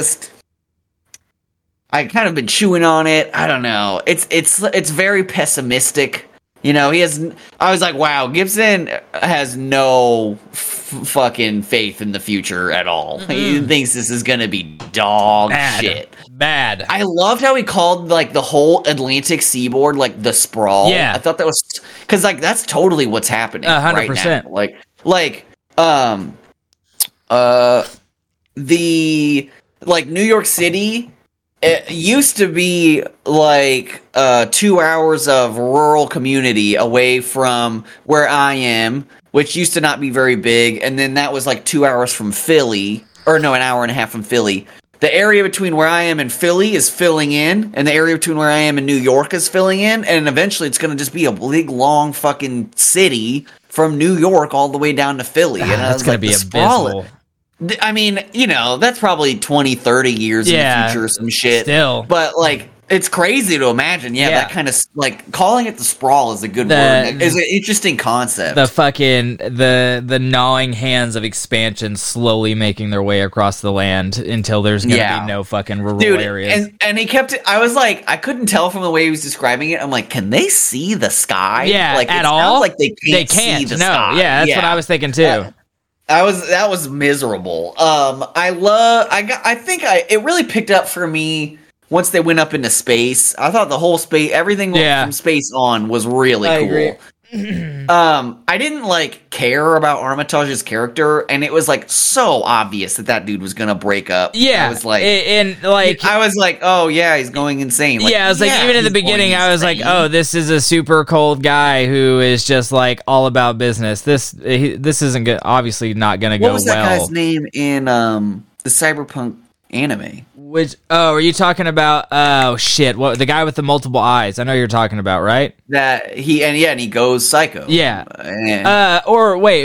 kind of been chewing on it. I don't know. It's very pessimistic. You know, I was like, wow, Gibson has no fucking faith in the future at all. Mm-hmm. He thinks this is going to be dog shit. Bad. I loved how he called, like, the whole Atlantic seaboard, like, the sprawl. Yeah. I thought that was, because, like, that's totally what's happening 100%. right now. The New York City, it used to be like 2 hours of rural community away from where I am, which used to not be very big, and then that was like 2 hours from Philly, or no, an hour and a half from Philly. The area between where I am and Philly is filling in, and the area between where I am and New York is filling in, and eventually it's going to just be a big, long fucking city from New York all the way down to Philly. And that's going to be abysmal. I mean, you know, that's probably 20, 30 years in the future or some shit. Still. But, like, it's crazy to imagine. Yeah, that kind of, like, calling it the sprawl is a good word. It's an interesting concept. The fucking, the gnawing hands of expansion slowly making their way across the land until there's going to be no fucking rural areas. And he kept it, I was like, I couldn't tell from the way he was describing it. I'm like, can they see the sky? Yeah, like, at all? Like they can't see the sky. Yeah, that's what I was thinking too. That was miserable. It really picked up for me once they went up into space. I thought the whole everything from space on was really cool. Agree. I didn't like care about Armitage's character, and it was like so obvious that dude was gonna break up. Yeah, I was like, oh yeah, he's going insane. Like, I was like, even in the beginning, I was like, oh, this is a super cold guy who is just like all about business. This isn't good. Obviously, not gonna go well. What was that guy's name in the Cyberpunk anime? Are you talking about? Oh shit! What, the guy with the multiple eyes? I know you're talking about, right? That he goes psycho. Yeah. Or wait,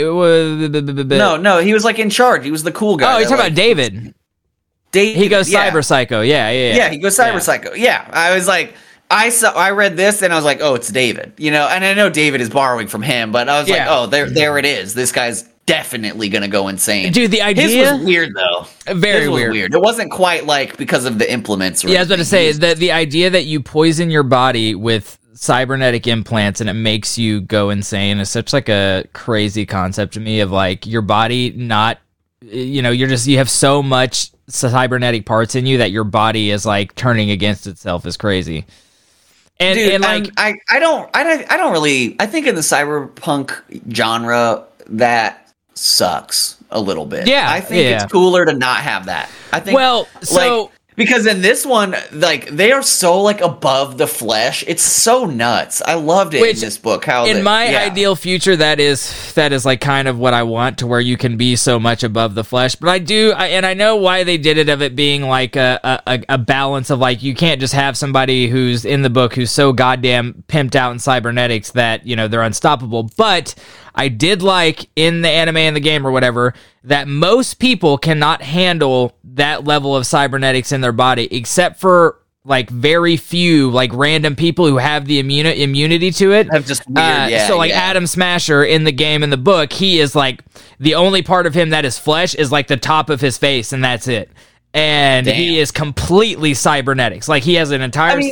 no, he was like in charge. He was the cool guy. Oh, you're talking about David. He goes cyber psycho. Yeah, he goes cyber psycho. Yeah, I was like, I read this and I was like, oh, it's David. You know, and I know David is borrowing from him, but I was like, oh, there it is. This guy's definitely gonna go insane. Dude, the idea his was weird though. Very weird. It wasn't quite like because of the implements. I was about to say that the idea that you poison your body with cybernetic implants and it makes you go insane is such like a crazy concept to me. Of like your body not, you know, you have so much cybernetic parts in you that your body is like turning against itself is crazy. And, dude, and like I don't really. I think in the cyberpunk genre that sucks a little bit. Yeah, I think it's cooler to not have that. I think because in this one, like, they are so like above the flesh. It's so nuts. I loved it in this book. In my ideal future, that is like kind of what I want, to where you can be so much above the flesh. But I know why they did it, of it being like a balance of like, you can't just have somebody who's in the book who's so goddamn pimped out in cybernetics that, you know, they're unstoppable. But I did like in the anime and the game or whatever that most people cannot handle that level of cybernetics in their body, except for like very few like random people who have the immunity to it. Have just weird, Adam Smasher in the game and the book, he is like the only part of him that is flesh is like the top of his face, and that's it. And he is completely cybernetics. Like he has an entire.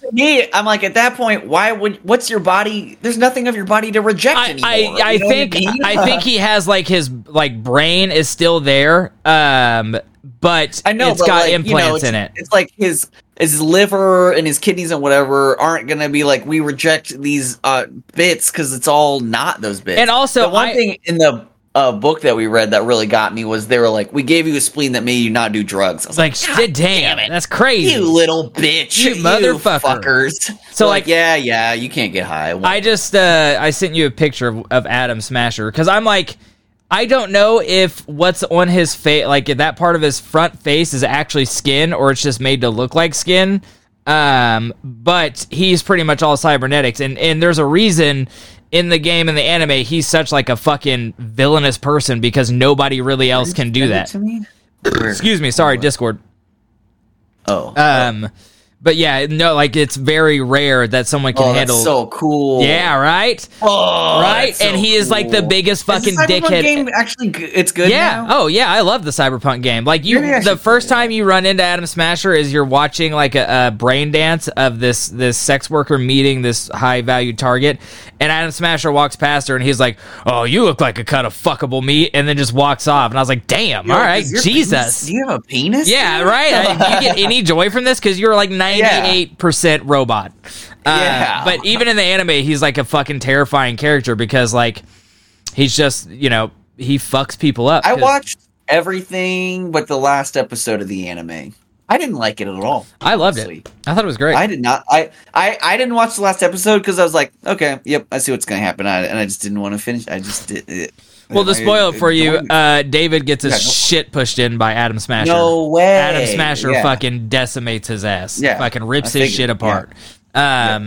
to me, I'm like, at that point, what's your body? There's nothing of your body to reject anymore. I think he has like his like brain is still there, but I know, it's got implants it's, in it. It's like his liver and his kidneys and whatever aren't gonna be like, we reject these bits because it's all not those bits. And also, the one thing in the book that we read that really got me was they were like, we gave you a spleen that made you not do drugs. I was like, damn it, that's crazy, you little bitch, you motherfuckers. So like, yeah, you can't get high. I just I sent you a picture of Adam Smasher because I'm like, I don't know if what's on his face, like that part of his front face, is actually skin or it's just made to look like skin. But he's pretty much all cybernetics, and there's a reason in the game and the anime he's such like a fucking villainous person because nobody really else can do that. Excuse me, sorry, Discord. But yeah, no, like it's very rare that someone can handle. That's so cool. Yeah, right. Right, so and he is like the biggest fucking dickhead. Game actually, it's good. Yeah. Now? Oh yeah, I love the Cyberpunk game. Like the first time you run into Adam Smasher is you're watching like a brain dance of this sex worker meeting this high value target, and Adam Smasher walks past her and he's like, "Oh, you look like a cut of fuckable meat," and then just walks off. And I was like, "Damn, all right, Jesus." Do you have a penis? Yeah, right. Do you get any joy from this? Because you're like 98% robot. But even in the anime, he's like a fucking terrifying character because like he's just, he fucks people up. I watched everything but the last episode of the anime. I didn't like it at all. I loved it. I thought it was great. I did not. I didn't watch the last episode because I was like, okay, yep, I see what's going to happen. And I just didn't want to finish. I just did it. Well, to spoil it for you, David gets his shit pushed in by Adam Smasher. No way. Adam Smasher fucking decimates his ass. Yeah. Fucking rips his shit apart. But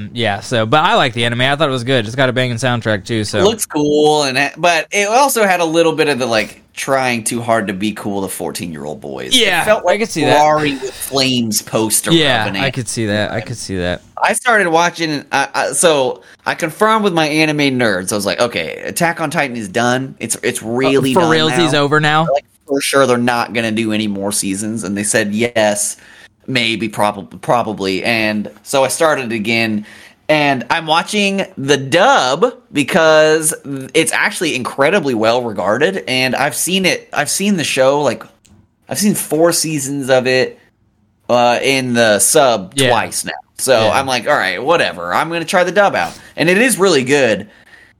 I like the anime. I thought it was good. It's got a banging soundtrack too. So it looks cool, but it also had a little bit of the like trying too hard to be cool to 14-year-old boys. Yeah, it felt like I could see Ferrari with Flames poster. Yeah, I could see that. I could see that. I started watching, so I confirmed with my anime nerds. I was like, okay, Attack on Titan is done. It's really for done realsies now. Over now. Like, for sure, they're not going to do any more seasons, and they said yes, maybe, probably. And so I started again. And I'm watching the dub because it's actually incredibly well regarded. And I've seen the show, like, I've seen 4 seasons of it in the sub twice now. So I'm like, all right, whatever. I'm going to try the dub out. And it is really good.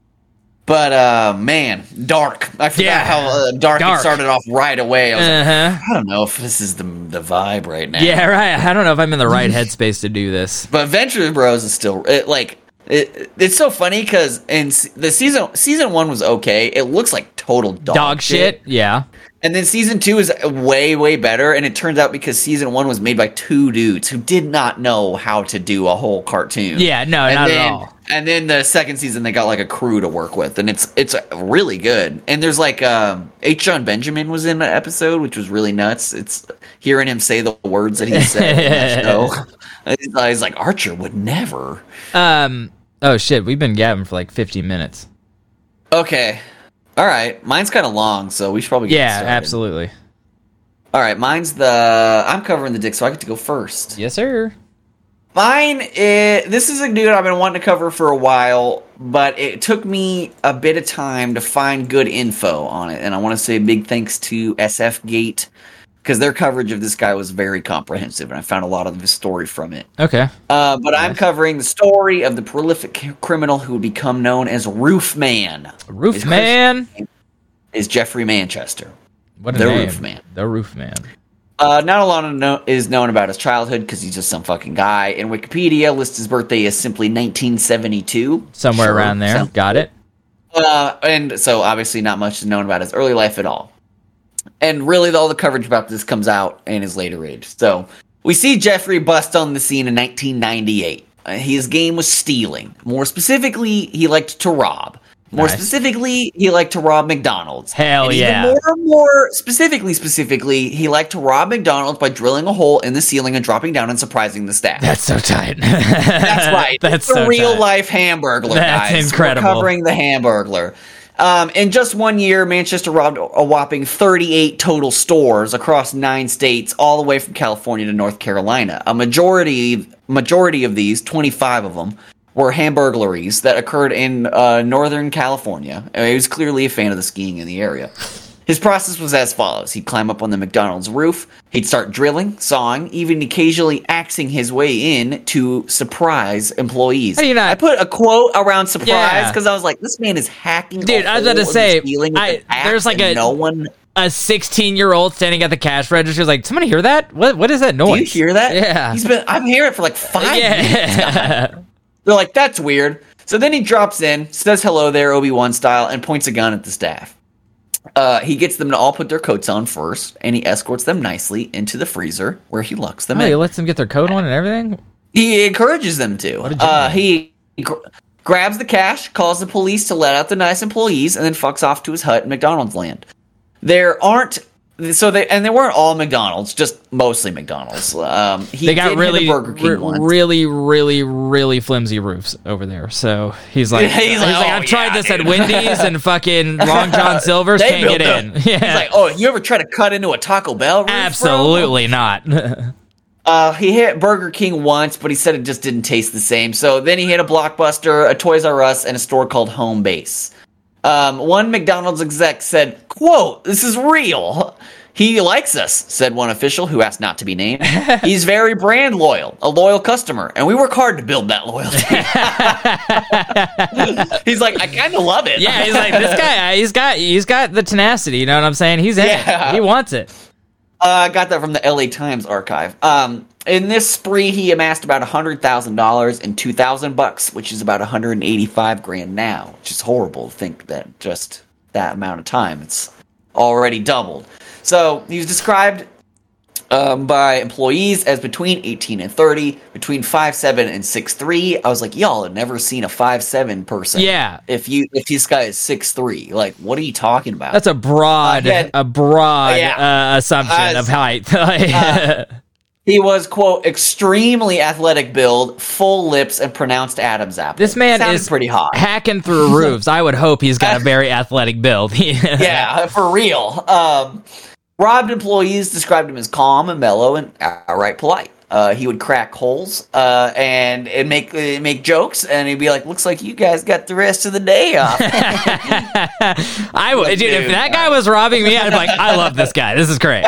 But, man, dark. I forgot how dark it started off right away. I was like, I don't know if this is the vibe right now. Yeah, right. I don't know if I'm in the right headspace to do this. But Venture Bros is still, it's so funny because in the season 1 was okay. It looks like total dog shit. Yeah. And then season 2 is way, way better. And it turns out because season 1 was made by 2 dudes who did not know how to do a whole cartoon. Yeah, no, not at all. And then the second season, they got like a crew to work with, and it's really good. And there's like H. John Benjamin was in an episode, which was really nuts. It's hearing him say the words that he said in that show. He's like, Archer would never. Oh shit, we've been gabbing for like 15 minutes. Okay, all right. Mine's kind of long, so we should probably get started. Absolutely. All right, I'm covering the dick, so I get to go first. Yes, sir. Mine is, this is a dude I've been wanting to cover for a while, but it took me a bit of time to find good info on it. And I want to say big thanks to SF Gate, because their coverage of this guy was very comprehensive, and I found a lot of the story from it. Okay. But I'm covering the story of the prolific criminal who would become known as Roofman. Roofman? Is Jeffrey Manchester. What a name. Roofman. The Roofman. Not a lot is known about his childhood because he's just some fucking guy. And Wikipedia lists his birthday as simply 1972. Somewhere around there. Got it. And so obviously not much is known about his early life at all. And really all the coverage about this comes out in his later age. So we see Jeffrey bust on the scene in 1998. His game was stealing. More specifically, he liked to rob. More specifically, he liked to rob McDonald's. Hell and yeah. Even more specifically, he liked to rob McDonald's by drilling a hole in the ceiling and dropping down and surprising the staff. That's so tight. That's right. That's a real-life Hamburglar, That's guys. incredible. We're covering the Hamburglar. In just 1 year, Manchester robbed a whopping 38 total stores across 9 states, all the way from California to North Carolina. A majority of these, 25 of them, were hamburglaries that occurred in Northern California. He was clearly a fan of the skiing in the area. His process was as follows. He'd climb up on the McDonald's roof. He'd start drilling, sawing, even occasionally axing his way in to surprise employees. How do you not- I put a quote around surprise Yeah. because I was like, this man is hacking. Dude, I was about to say, there's like no one. a 16-year-old standing at the cash register is like, somebody hear that? What is that Do noise? you hear that? Yeah. I'm hearing it for like 5 minutes. Yeah. They're like, that's weird. So then he drops in, says hello there, Obi-Wan style, and points a gun at the staff. He gets them to all put their coats on first, and he escorts them nicely into the freezer, where he locks them Oh, in. he lets them get their coat on and everything? He encourages them to. What did you do? He grabs the cash, calls the police to let out the nice employees, and then fucks off to his hut in McDonald's land. There aren't... they weren't all McDonald's, just mostly McDonald's. They got really, Burger King once. really flimsy roofs over there. So he's like, He's like, "Oh, I've tried yeah, this dude." at Wendy's and fucking Long John Silver's They can't built get in. them. Yeah, He's like, oh, you ever try to cut into a Taco Bell roof, bro? absolutely not. He hit Burger King once, but he said it just didn't taste the same. So then he hit a Blockbuster, a Toys R Us, and a store called Home Base. One McDonald's exec said, quote, "This is real. He likes us," said one official who asked not to be named. "He's very brand loyal, a loyal customer, and we work hard to build that loyalty." He's like, "I kind of love it." Yeah, he's like, this guy, he's got the tenacity. You know what I'm saying? He's in Yeah. it. He wants it. I got that from the LA Times archive. In this spree, he amassed about $100,000 and $2,000, which is about 185 grand now, which is horrible to think that just that amount of time. It's already doubled. So he was described by employees as between 18 and 30, between 5'7" and 6'3". I was like, y'all have never seen a 5'7" person. Yeah. If this guy is 6'3", like, what are you talking about? That's a broad Yeah. assumption of height. He was, quote, extremely athletic build, full lips, and pronounced Adam's apple. This man Sounded is pretty hot. hacking through roofs. I would hope he's got a very athletic build. Yeah, for real. Robbed employees described him as calm and mellow and outright polite. He would crack holes and make jokes, and he'd be like, "Looks like you guys got the rest of the day off." I would, dude. If that guy was robbing me, I'd be like, I love this guy. This is great.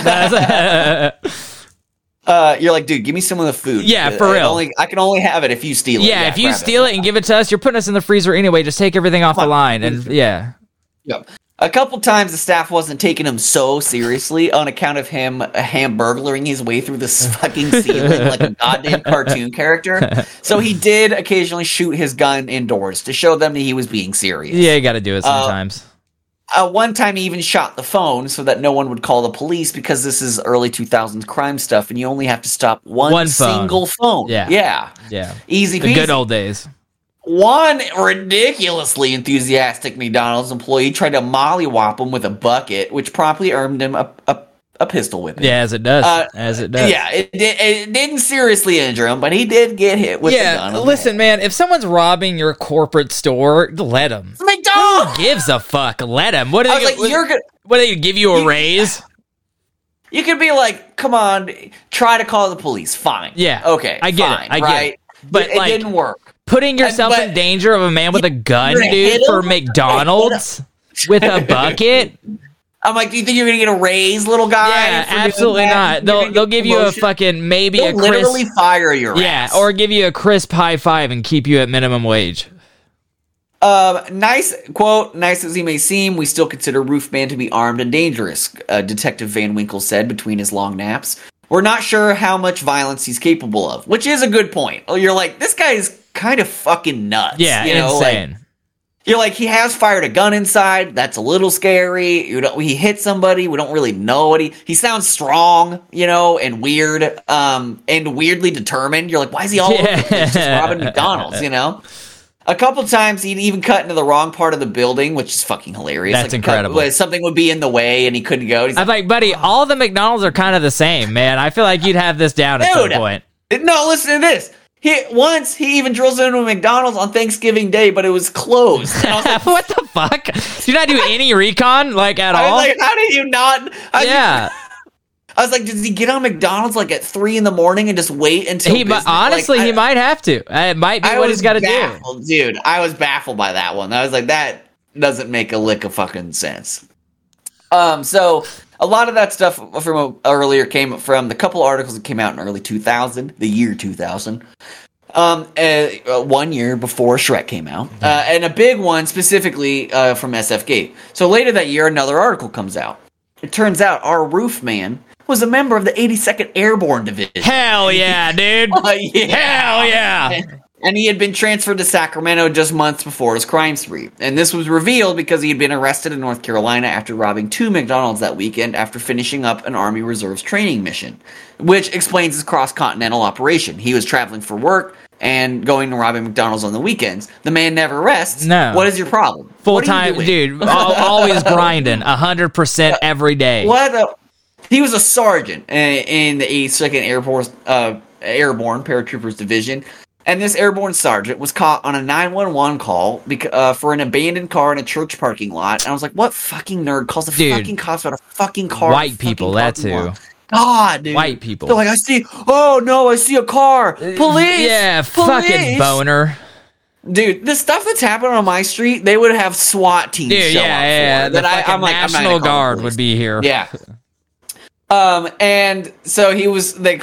You're like, dude, give me some of the food. Yeah, for real. I can only have it if you steal it. Yeah, if you grab steal it and give it to us, you're putting us in the freezer anyway. Just take everything off the line, and yeah. Yep. A couple times the staff wasn't taking him so seriously on account of him hamburglaring his way through this fucking ceiling like a goddamn cartoon character. So he did occasionally shoot his gun indoors to show them that he was being serious. Yeah, you got to do it sometimes. One time he even shot the phone so that no one would call the police because this is early 2000s crime stuff and you only have to stop one phone. single phone. Yeah. Easy The peasy. good old days. One ridiculously enthusiastic McDonald's employee tried to mollywop him with a bucket, which promptly earned him a pistol whipping. Yeah, as it does. Yeah, it didn't seriously injure him, but he did get hit with a gun. Listen, man, if someone's robbing your corporate store, let him. McDonald's! Who gives a fuck? Let him. What are I was they? like, you're good. What do they give you a raise? You could be like, come on, try to call the police. Fine. Yeah. Okay. I get fine, it. I get right? it. But it like, didn't work. Putting yourself But- in danger of a man with a gun, You're gonna hit dude, for him? McDonald's with a bucket. I'm like, do you think you're gonna get a raise, little guy? Yeah, for doing absolutely that? not. You're gonna They'll get give you a promotion? fucking maybe They'll a crisp, literally fire your ass. or give you a crisp high five and keep you at minimum wage. Nice as he may seem, we still consider Roofman to be armed and dangerous, Detective Van Winkle said between his long naps. We're not sure how much violence he's capable of, which is a good point. You're like, this guy is kind of fucking nuts. Yeah, you know, insane. Like, you're like, he has fired a gun inside. That's a little scary. He hit somebody. We don't really know what he sounds strong, and weird, and weirdly determined. You're like, why is he all over the place just robbing McDonald's, A couple times he'd even cut into the wrong part of the building, which is fucking hilarious. That's incredible. Something would be in the way and he couldn't go. He's I'm like, buddy, all the McDonald's are kind of the same, man. I feel like you'd have this down at some point. No, listen to this. He even drills into a McDonald's on Thanksgiving Day, but it was closed. And I was like, What the fuck? Do you not do any recon like at I all? was like, how did you not? Yeah. I was like, does he get on McDonald's like at 3 a.m. and just wait until? He might have to. It might be what he's got to do. Dude, I was baffled by that one. I was like, that doesn't make a lick of fucking sense. So a lot of that stuff from earlier came from the couple articles that came out in early 2000, the year 2000. 1 year before Shrek came out, and a big one specifically from SF Gate. So later that year, another article comes out. It turns out our roof man was a member of the 82nd Airborne Division. Hell yeah, dude. Yeah. Hell yeah. And he had been transferred to Sacramento just months before his crime spree. And this was revealed because he had been arrested in North Carolina after robbing 2 McDonald's that weekend after finishing up an Army Reserves training mission, which explains his cross-continental operation. He was traveling for work and going to robbing McDonald's on the weekends. The man never rests. No. What is your problem? Full-time, dude. Always grinding. 100% every day. He was a sergeant in the 82nd Airborne Paratroopers Division. And this airborne sergeant was caught on a 911 call for an abandoned car in a church parking lot. And I was like, what fucking nerd calls the fucking cops about a fucking car? White people, that too. God, dude. White people. They're like, I see a car. Police. Yeah, police. fucking boner. Dude, the stuff that's happening on my street, they would have SWAT teams show up for. The fucking National Guard would be here. Yeah. And so they're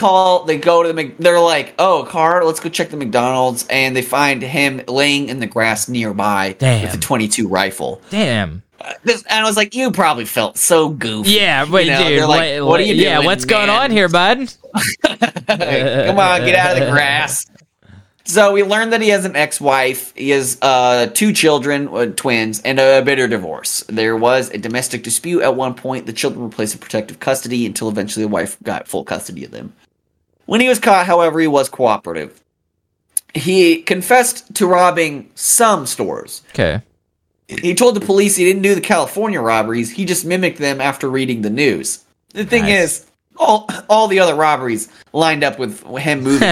like, oh, car, let's go check the McDonald's. And they find him laying in the grass nearby with a .22 rifle. Damn. And I was like, you probably felt so goofy. Yeah, wait, dude. Like, what are you doing? Yeah, what's going on here, bud? Come on, get out of the grass. So we learned that he has an ex-wife. He has 2 children, twins, and a bitter divorce. There was a domestic dispute at one point. The children were placed in protective custody until eventually the wife got full custody of them. When he was caught, however, he was cooperative. He confessed to robbing some stores. Okay. He told the police he didn't do the California robberies. He just mimicked them after reading the news. The thing is, all the other robberies lined up with him moving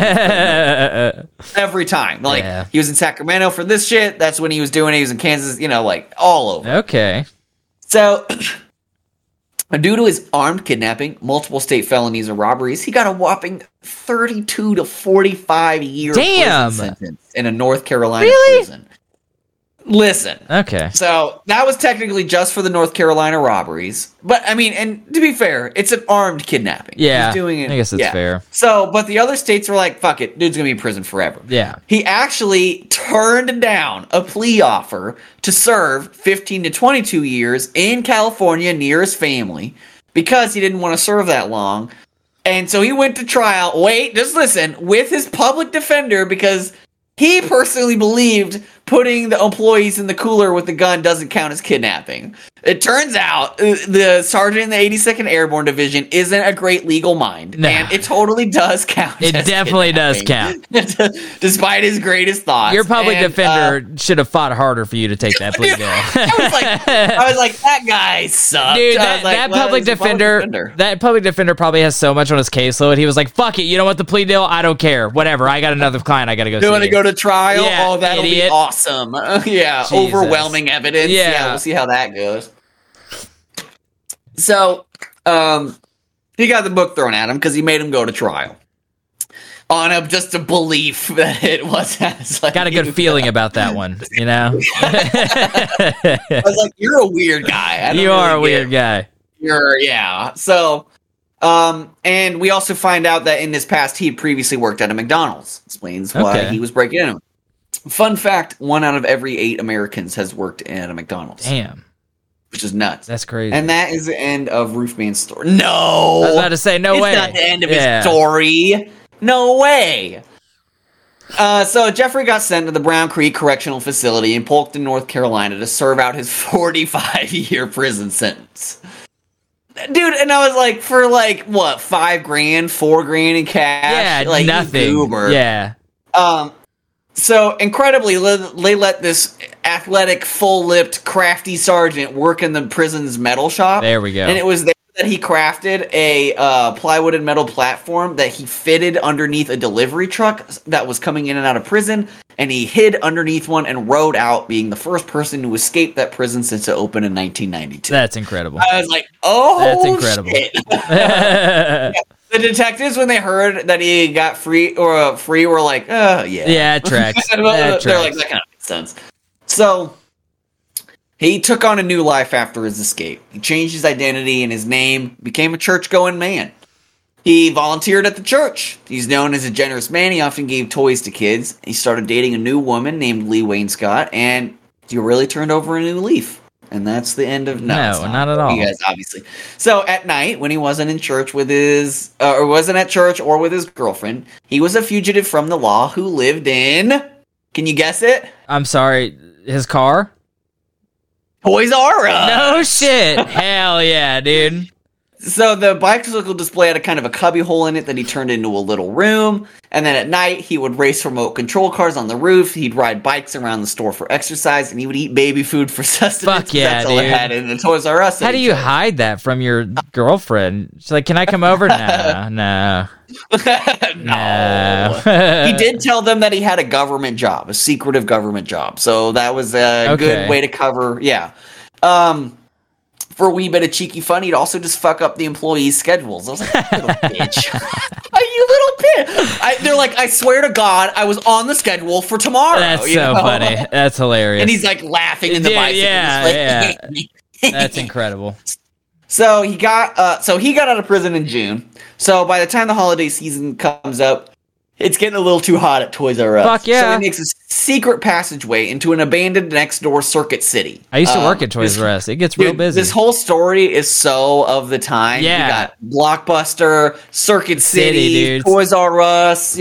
every time. Like, he was in Sacramento for this shit. That's when he was doing it. He was in Kansas, like all over. Okay. So, due to his armed kidnapping, multiple state felonies and robberies, he got a whopping 32 to 45 year prison sentence in a North Carolina prison. Listen. Okay. So that was technically just for the North Carolina robberies. But, I mean, and to be fair, it's an armed kidnapping. Yeah. He's doing it. I guess it's fair. So, but the other states were like, fuck it, dude's going to be in prison forever. Yeah. He actually turned down a plea offer to serve 15 to 22 years in California near his family because he didn't want to serve that long. And so he went to trial, just listen, with his public defender because he personally believed putting the employees in the cooler with the gun doesn't count as kidnapping. It turns out the sergeant in the 82nd Airborne Division isn't a great legal mind, and it totally does count. It definitely does count. Despite his greatest thoughts. Your public defender should have fought harder for you to take that plea deal. I was like, that guy sucked. Dude, that public defender probably has so much on his caseload. He was like, fuck it, you know what, the plea deal? I don't care. Whatever, I got another client I gotta go see. You want to go to trial? Yeah, that'll be awesome. Yeah, Jesus. Overwhelming evidence. Yeah, we'll see how that goes. So, he got the book thrown at him because he made him go to trial on just a belief that it was. Got a good feeling about that one, you know. I was like, "You're a weird guy. You are a weird guy. So, and we also find out that in his past, he had previously worked at a McDonald's. Explains why he was breaking into. Fun fact: 1 out of every 8 Americans has worked at a McDonald's. Damn. Which is nuts. That's crazy. And that is the end of Roofman's story. No! I was about to say, no way. It's not the end of his story. No way! So Jeffrey got sent to the Brown Creek Correctional Facility in Polkton, North Carolina to serve out his 45-year prison sentence. Dude, and I was like, for like, what, $5,000, $4,000 in cash? Yeah, like, nothing. Uber. Yeah. So, incredibly, they let this athletic, full-lipped, crafty sergeant work in the prison's metal shop. There we go. And it was there that he crafted a plywood and metal platform that he fitted underneath a delivery truck that was coming in and out of prison, and he hid underneath one and rode out, being the first person to escape that prison since it opened in 1992. That's incredible. I was like, oh, That's incredible. shit. The detectives, when they heard that he got free, were like, oh, yeah. Yeah, it tracks. They're like, that kind of makes sense. So, he took on a new life after his escape. He changed his identity and his name, became a church-going man. He volunteered at the church. He's known as a generous man. He often gave toys to kids. He started dating a new woman named Lee Wayne Scott, and he really turned over a new leaf. And that's the end of... No, it's not at all. You guys, obviously. So, at night, when he wasn't in church with his... or wasn't at church or with his girlfriend, he was a fugitive from the law who lived in... Can you guess it? I'm sorry, his car? Toys R Us! No shit. Hell yeah, dude. So the bicycle display had a kind of a cubby hole in it that he turned into a little room. And then at night, he would race remote control cars on the roof. He'd ride bikes around the store for exercise, and he would eat baby food for sustenance. Fuck yeah, that's all it dude. had in the Toys R Us. How do you hide that from your girlfriend? She's like, can I come over? No. No. No. He did tell them that he had a government job, a secretive government job. So that was a good way to cover. Yeah. For a wee bit of cheeky fun, he'd also just fuck up the employees' schedules. I was like, you little bitch. You little bitch. They're like, I swear to God, I was on the schedule for tomorrow. That's so funny. That's hilarious. And he's like laughing in the bicycle. Yeah. That's incredible. So he got out of prison in June. So by the time the holiday season comes up, it's getting a little too hot at Toys R Us. Fuck yeah. So he makes a secret passageway into an abandoned next-door Circuit City. I used to work at Toys R Us. It gets real busy. This whole story is so of the time. Yeah. You got Blockbuster, Circuit City, dudes. Toys R Us,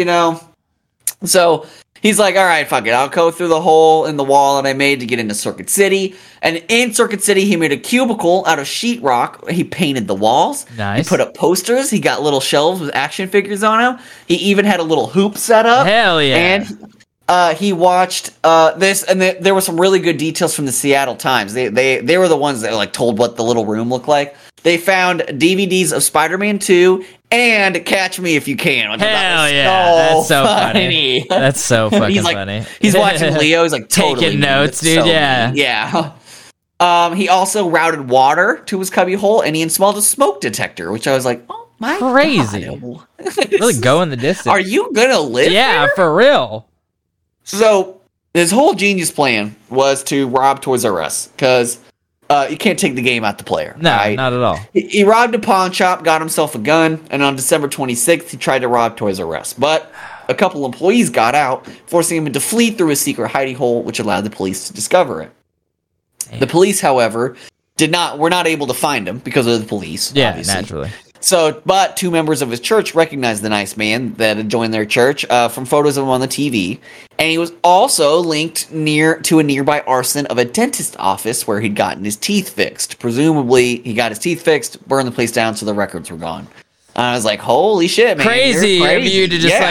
So he's like, all right, fuck it. I'll go through the hole in the wall that I made to get into Circuit City. And in Circuit City, he made a cubicle out of sheetrock. He painted the walls. Nice. He put up posters. He got little shelves with action figures on them. He even had a little hoop set up. Hell yeah. And he watched this, and there were some really good details from the Seattle Times. They were the ones that like told what the little room looked like. They found DVDs of Spider-Man 2 and Catch Me If You Can. Which Hell yeah. That's so funny. That's so fucking funny. He's watching Leo. He's like totally taking notes, dude. Yeah. Yeah. He also routed water to his cubby hole, and he installed a smoke detector, which I was like, oh my Crazy. God. Really going the distance. Are you gonna live Yeah, there? for real. So his whole genius plan was to rob Toys R Us, because you can't take the game out the player. No, right? not at all. He robbed a pawn shop, got himself a gun, and on December 26th, he tried to rob Toys R Us. But a couple employees got out, forcing him to flee through a secret hidey hole, which allowed the police to discover it. Damn. The police, however, were not able to find him because of the police. Yeah, obviously. naturally. So, but two members of his church recognized the nice man that had joined their church from photos of him on the TV. And he was also linked to a nearby arson of a dentist office where he'd gotten his teeth fixed. Presumably, he got his teeth fixed, burned the place down so the records were gone. I was like, holy shit, man. Crazy of you to just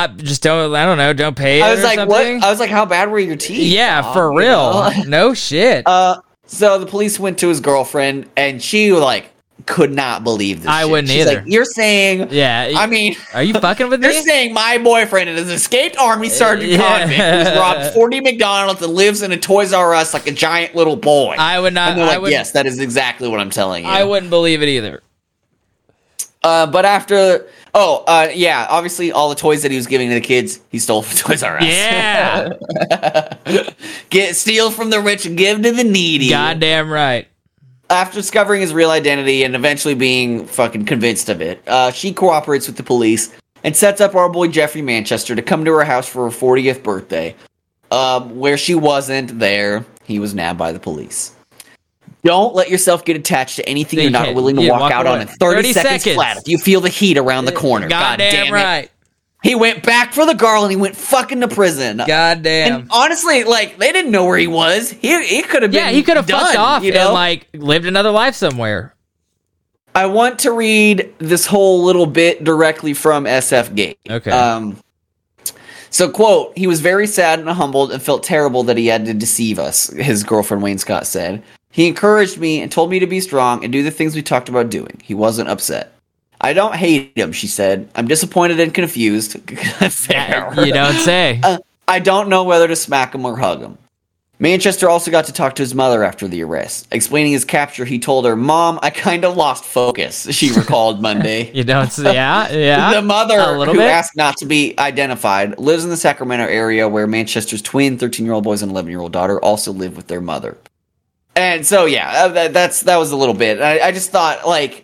don't pay it. I was or like, something. what? I was like, how bad were your teeth? Yeah, dog? for real. No shit. So the police went to his girlfriend, and she could not believe this. I wouldn't She's either. Like, you're saying, yeah. I mean, are you fucking with me? You're saying my boyfriend is an escaped army sergeant convict who's robbed 40 McDonald's and lives in a Toys R Us like a giant little boy. I would not. And they're like, yes, that is exactly what I'm telling you. I wouldn't believe it either. But after, obviously all the toys that he was giving to the kids, he stole from Toys R Us. Yeah. Steal from the rich and give to the needy. Goddamn right. After discovering his real identity and eventually being fucking convinced of it, she cooperates with the police and sets up our boy Jeffrey Manchester to come to her house for her 40th birthday. Where she wasn't there, he was nabbed by the police. Don't let yourself get attached to anything you're not willing to walk out on in 30 seconds flat if you feel the heat around the corner. God damn right. He went back for the girl and he went fucking to prison. Goddamn. And honestly, they didn't know where he was. He could have been Yeah, he could have fucked off and lived another life somewhere. I want to read this whole little bit directly from SF Gate. Okay. So, quote, he was very sad and humbled and felt terrible that he had to deceive us, his girlfriend Wayne Scott said. He encouraged me and told me to be strong and do the things we talked about doing. He wasn't upset. I don't hate him, she said. I'm disappointed and confused. Fair. You don't say. I don't know whether to smack him or hug him. Manchester also got to talk to his mother after the arrest. Explaining his capture, he told her, Mom, I kind of lost focus, she recalled Monday. You don't say, yeah. The mother, A little who bit. asked not to be identified, lives in the Sacramento area where Manchester's twin 13-year-old boys and 11-year-old daughter also live with their mother. And so, yeah, that was a little bit. I just thought, like,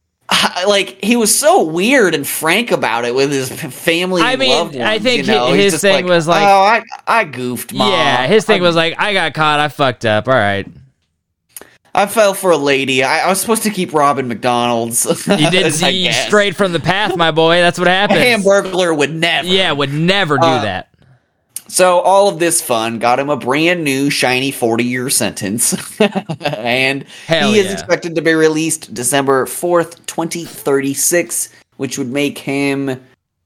he was so weird and frank about it with his family and loved ones. I think you know? his He's just thing was like, oh, I goofed, Mom. yeah, his thing was like, I got caught, I fucked up, all right. I fell for a lady. I was supposed to keep robbing McDonald's. You did see straight from the path, my boy. That's what happens. A Hamburglar would never. Yeah, would never do that. So all of this fun got him a brand new shiny 40-year sentence. And Hell he is yeah. expected to be released December 4th, 2036, which would make him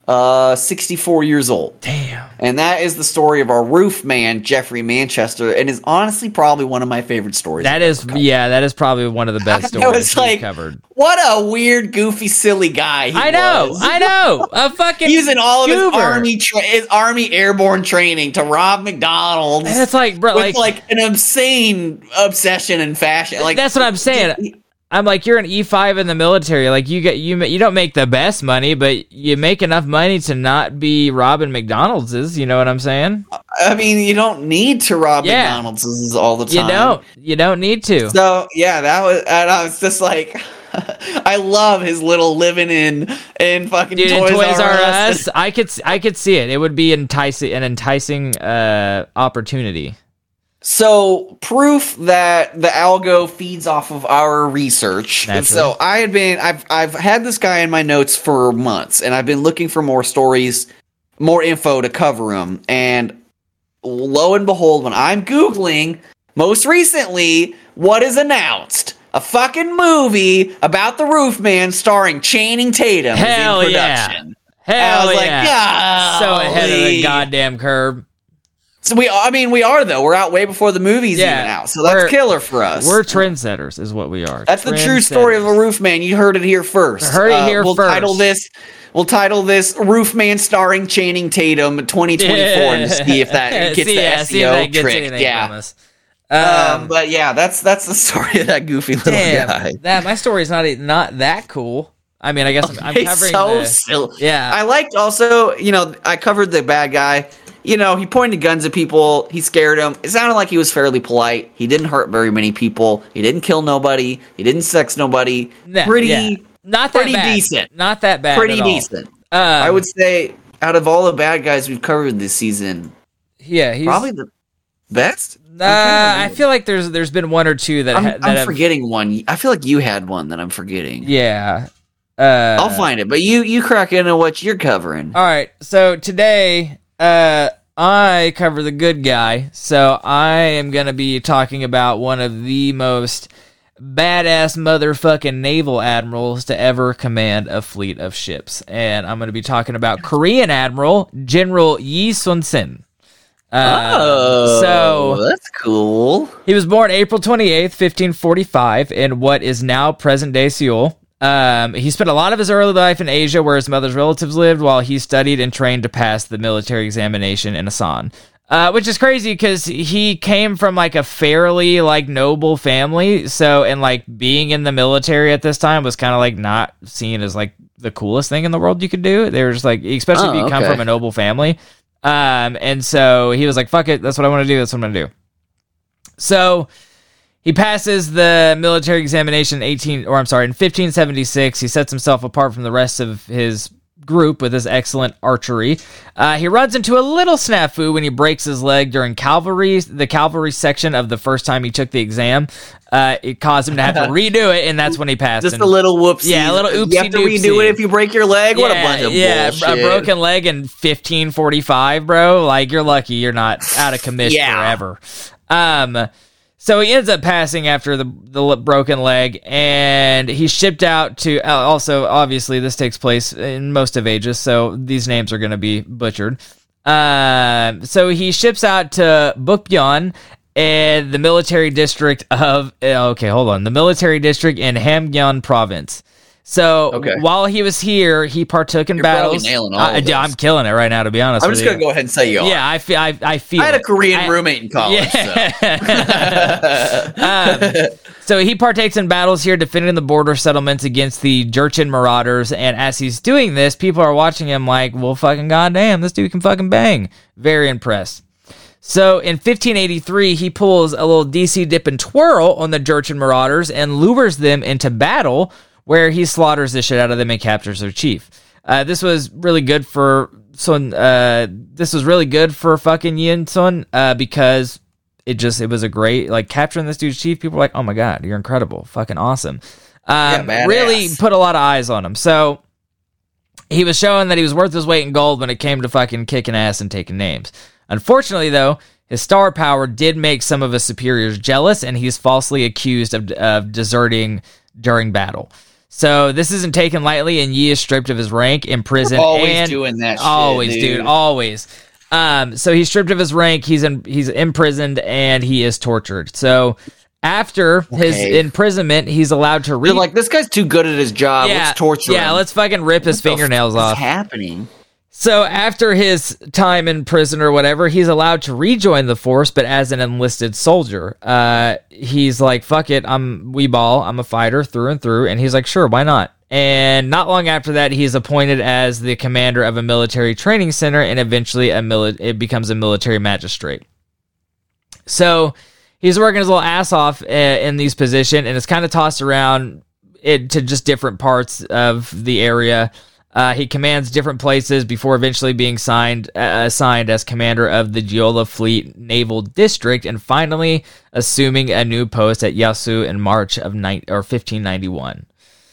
64 years old. Damn. And that is the story of our roof man, Jeffrey Manchester, and is honestly probably one of my favorite stories. That is probably one of the best stories I was like, we've covered. What a weird, goofy, silly guy he I know, was. a fucking Using all of goober. his army airborne training to rob McDonald's. And it's like, bro, with like an insane obsession and fashion. Like that's what I'm saying. I'm like, you're an E5 in the military. Like you don't make the best money, but you make enough money to not be robbing McDonald's. You know what I'm saying? I mean, you don't need to rob McDonald's all the time. You don't need to. So yeah, and I was just like, I love his little living in fucking Dude, Toys, in Toys R Us. Us, I could see it. It would be an enticing opportunity. So, proof that the algo feeds off of our research. Naturally. So, I've had this guy in my notes for months, and I've been looking for more stories, more info to cover him. And lo and behold, when I'm Googling, most recently, what is announced? A fucking movie about the Roof Man starring Channing Tatum Hell is in yeah. production. Hell I was yeah. So ahead of the golly. goddamn curve. So we are though. We're out way before the movie's even out. So that's killer for us. We're trendsetters, is what we are. That's the true story of a Roof Man. You heard it here first. We'll title this Roof Man starring Channing Tatum 2024 and see if that gets the SEO trick. Yeah. But yeah, that's the story of that goofy little guy. That my story's not that cool. I mean, I guess I'm covering so silly. Yeah. I liked also, I covered the bad guy. He pointed guns at people. He scared them. It sounded like he was fairly polite. He didn't hurt very many people. He didn't kill nobody. He didn't sex nobody. Not that pretty bad. decent. Not that bad. Pretty at all. decent. I would say out of all the bad guys we've covered this season, he's probably the best. I feel like there's been one or two that I'm forgetting one. I feel like you had one that I'm forgetting. Yeah. I'll find it, but you crack into what you're covering. All right. So today, I cover the good guy. So I am going to be talking about one of the most badass motherfucking naval admirals to ever command a fleet of ships. And I'm going to be talking about Korean Admiral General Yi Sun-sin. So that's cool. He was born April 28th, 1545 in what is now present-day Seoul. He spent a lot of his early life in Asia where his mother's relatives lived while he studied and trained to pass the military examination in Asan. Which is crazy because he came from like a fairly like noble family. So, and like being in the military at this time was kind of like not seen as like the coolest thing in the world you could do. They were just like, especially if you come from a noble family. And so he was like, fuck it. That's what I want to do. That's what I'm going to do. So he passes the military examination in 1576. He sets himself apart from the rest of his group with his excellent archery. He runs into a little snafu when he breaks his leg during the cavalry section of the first time he took the exam. It caused him to have to redo it, and that's when he passed. Just a little whoopsie. Yeah, a little oopsie. You have to redo it if you break your leg? What a bunch of bullshit. A broken leg in 1545, bro. Like, you're lucky you're not out of commission forever. So he ends up passing after the broken leg, and he's shipped out to... also, obviously, this takes place in most of Asia, so these names are going to be butchered. So he ships out to Bukbyeon, in the military district of the military district in Hamgyong province. So while he was here, he partook in battles. Nailing all of this. I'm killing it right now, to be honest. I'm just gonna go ahead and say you are. Yeah, I feel. I had a Korean roommate in college. Yeah. So he partakes in battles here, defending the border settlements against the Jurchen marauders. And as he's doing this, people are watching him like, well, fucking goddamn, this dude can fucking bang. Very impressed. So in 1583, he pulls a little DC dip and twirl on the Jurchen marauders and lures them into battle, where he slaughters the shit out of them and captures their chief. This was really good for Sun. This was really good for fucking Yin Sun because it was a great, like, capturing this dude's chief. People were like, oh my god, you're incredible, fucking awesome. Really put a lot of eyes on him. So he was showing that he was worth his weight in gold when it came to fucking kicking ass and taking names. Unfortunately, though, his star power did make some of his superiors jealous, and he's falsely accused of deserting during battle. So this isn't taken lightly, and Yi is stripped of his rank, imprisoned. Always doing that shit, always, dude, always. So he's stripped of his rank, he's imprisoned, and he is tortured. So after his imprisonment, he's allowed to They're like, this guy's too good at his job. Let's torture him. Yeah, let's fucking rip his fingernails off. What's happening? So after his time in prison or whatever, he's allowed to rejoin the force, but as an enlisted soldier. He's like, fuck it, I'm Weeball, I'm a fighter through and through, and he's like, sure, why not? And not long after that, he's appointed as the commander of a military training center, and eventually it becomes a military magistrate. So he's working his little ass off in these positions, and it's kind of tossed around to just different parts of the area. He commands different places before eventually being assigned as commander of the Jeolla Fleet Naval District, and finally assuming a new post at Yasu in March of 1591.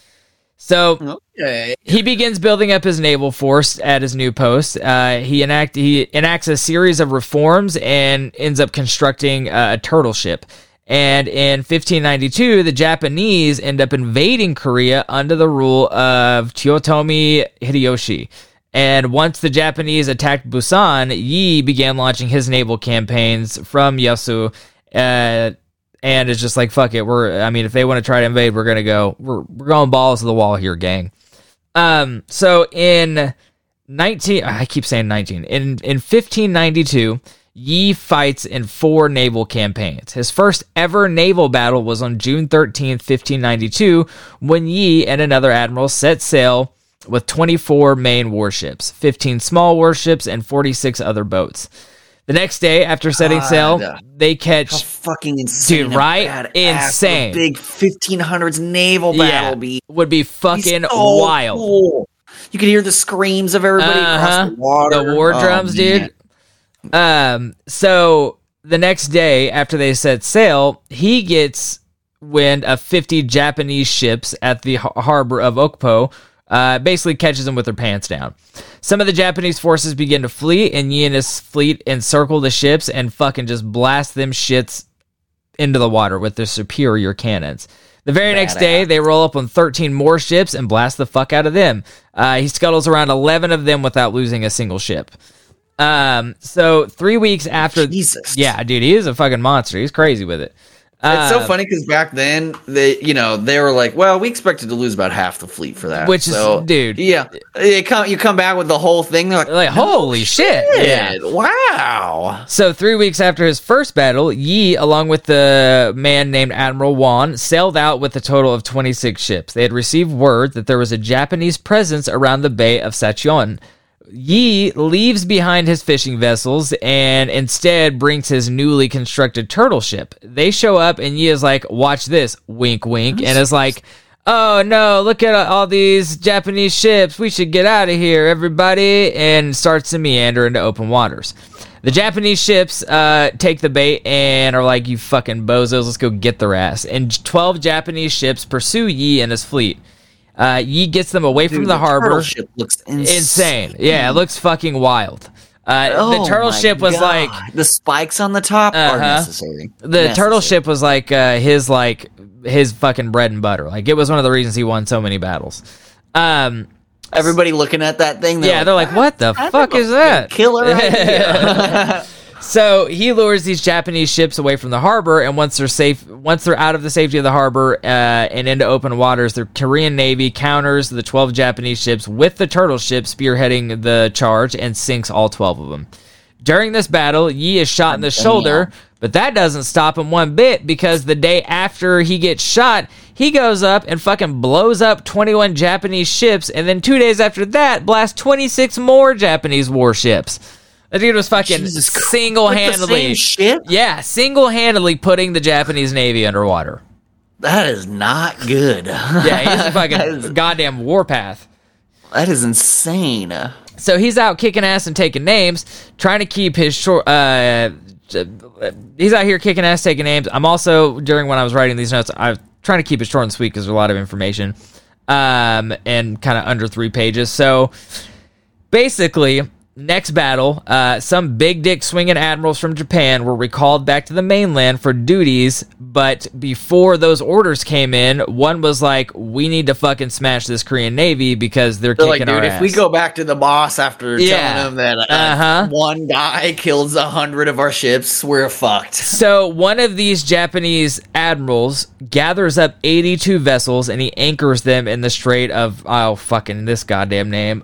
So he begins building up his naval force at his new post. He enacts a series of reforms and ends up constructing a turtle ship. And in 1592, the Japanese end up invading Korea under the rule of Toyotomi Hideyoshi. And once the Japanese attacked Busan, Yi began launching his naval campaigns from Yasu, and it's just like, fuck it. If they want to try to invade, we're going balls to the wall here, gang. So in 1592, Yi fights in 4 naval campaigns. His first ever naval battle was on June 13th, 1592, when Yi and another admiral set sail with 24 main warships, 15 small warships, and 46 other boats. The next day, after setting sail, they catch... How fucking insane. Dude, right? Insane. Big 1500s naval battle be. Would be fucking wild. Cool. You could hear the screams of everybody across the water. The war drums, dude. So the next day after they set sail, he gets wind of 50 Japanese ships at the harbor of Okpo, basically catches them with their pants down. Some of the Japanese forces begin to flee, and Yi and his fleet encircle the ships and fucking just blast them shits into the water with their superior cannons. The very next day, they roll up on 13 more ships and blast the fuck out of them. He scuttles around 11 of them without losing a single ship. So 3 weeks after... Jesus. Yeah, dude, he is a fucking monster. He's crazy with it. It's so funny because back then, they were like, well, we expected to lose about half the fleet for that. Which is, dude. Yeah. You come back with the whole thing, they're like holy shit. Yeah. Wow. So 3 weeks after his first battle, Yi, along with the man named Admiral Wan, sailed out with a total of 26 ships. They had received word that there was a Japanese presence around the Bay of Sacheon. Yi leaves behind his fishing vessels and instead brings his newly constructed turtle ship. They show up and Yi is like, watch this, wink wink, and is like, oh no, look at all these Japanese ships, we should get out of here, everybody, and starts to meander into open waters. The Japanese ships take the bait and are like, you fucking bozos, let's go get their ass. And 12 Japanese ships pursue Yi and his fleet. Yi gets them away from the harbor. Turtle ship looks insane. Yeah, it looks fucking wild. The turtle ship was like the spikes on the top are necessary. The turtle ship was like his fucking bread and butter. Like it was one of the reasons he won so many battles. Everybody looking at that thing. They're like, what the fuck is that? Killer idea. So he lures these Japanese ships away from the harbor, and once they're out of the safety of the harbor and into open waters, the Korean Navy counters the 12 Japanese ships with the turtle ship spearheading the charge and sinks all 12 of them. During this battle, Yi is shot in the shoulder, but that doesn't stop him one bit, because the day after he gets shot, he goes up and fucking blows up 21 Japanese ships, and then 2 days after that, blasts 26 more Japanese warships. That dude was fucking single-handedly... ship? Yeah, single-handedly putting the Japanese Navy underwater. That is not good. Yeah, he's a fucking goddamn warpath. That is insane. So he's out kicking ass and taking names, trying to keep his short... he's out here kicking ass, taking names. I'm also, when I was writing these notes, I was trying to keep it short and sweet because there's a lot of information, and kind of under 3 pages. So basically, next battle, some big dick swinging admirals from Japan were recalled back to the mainland for duties, but before those orders came in, one was like, we need to fucking smash this Korean Navy because they're kicking like, dude, our if ass. we go back to the boss after telling them that one guy kills 100 of our ships, we're fucked. So one of these Japanese admirals gathers up 82 vessels and he anchors them in the Strait of, this goddamn name,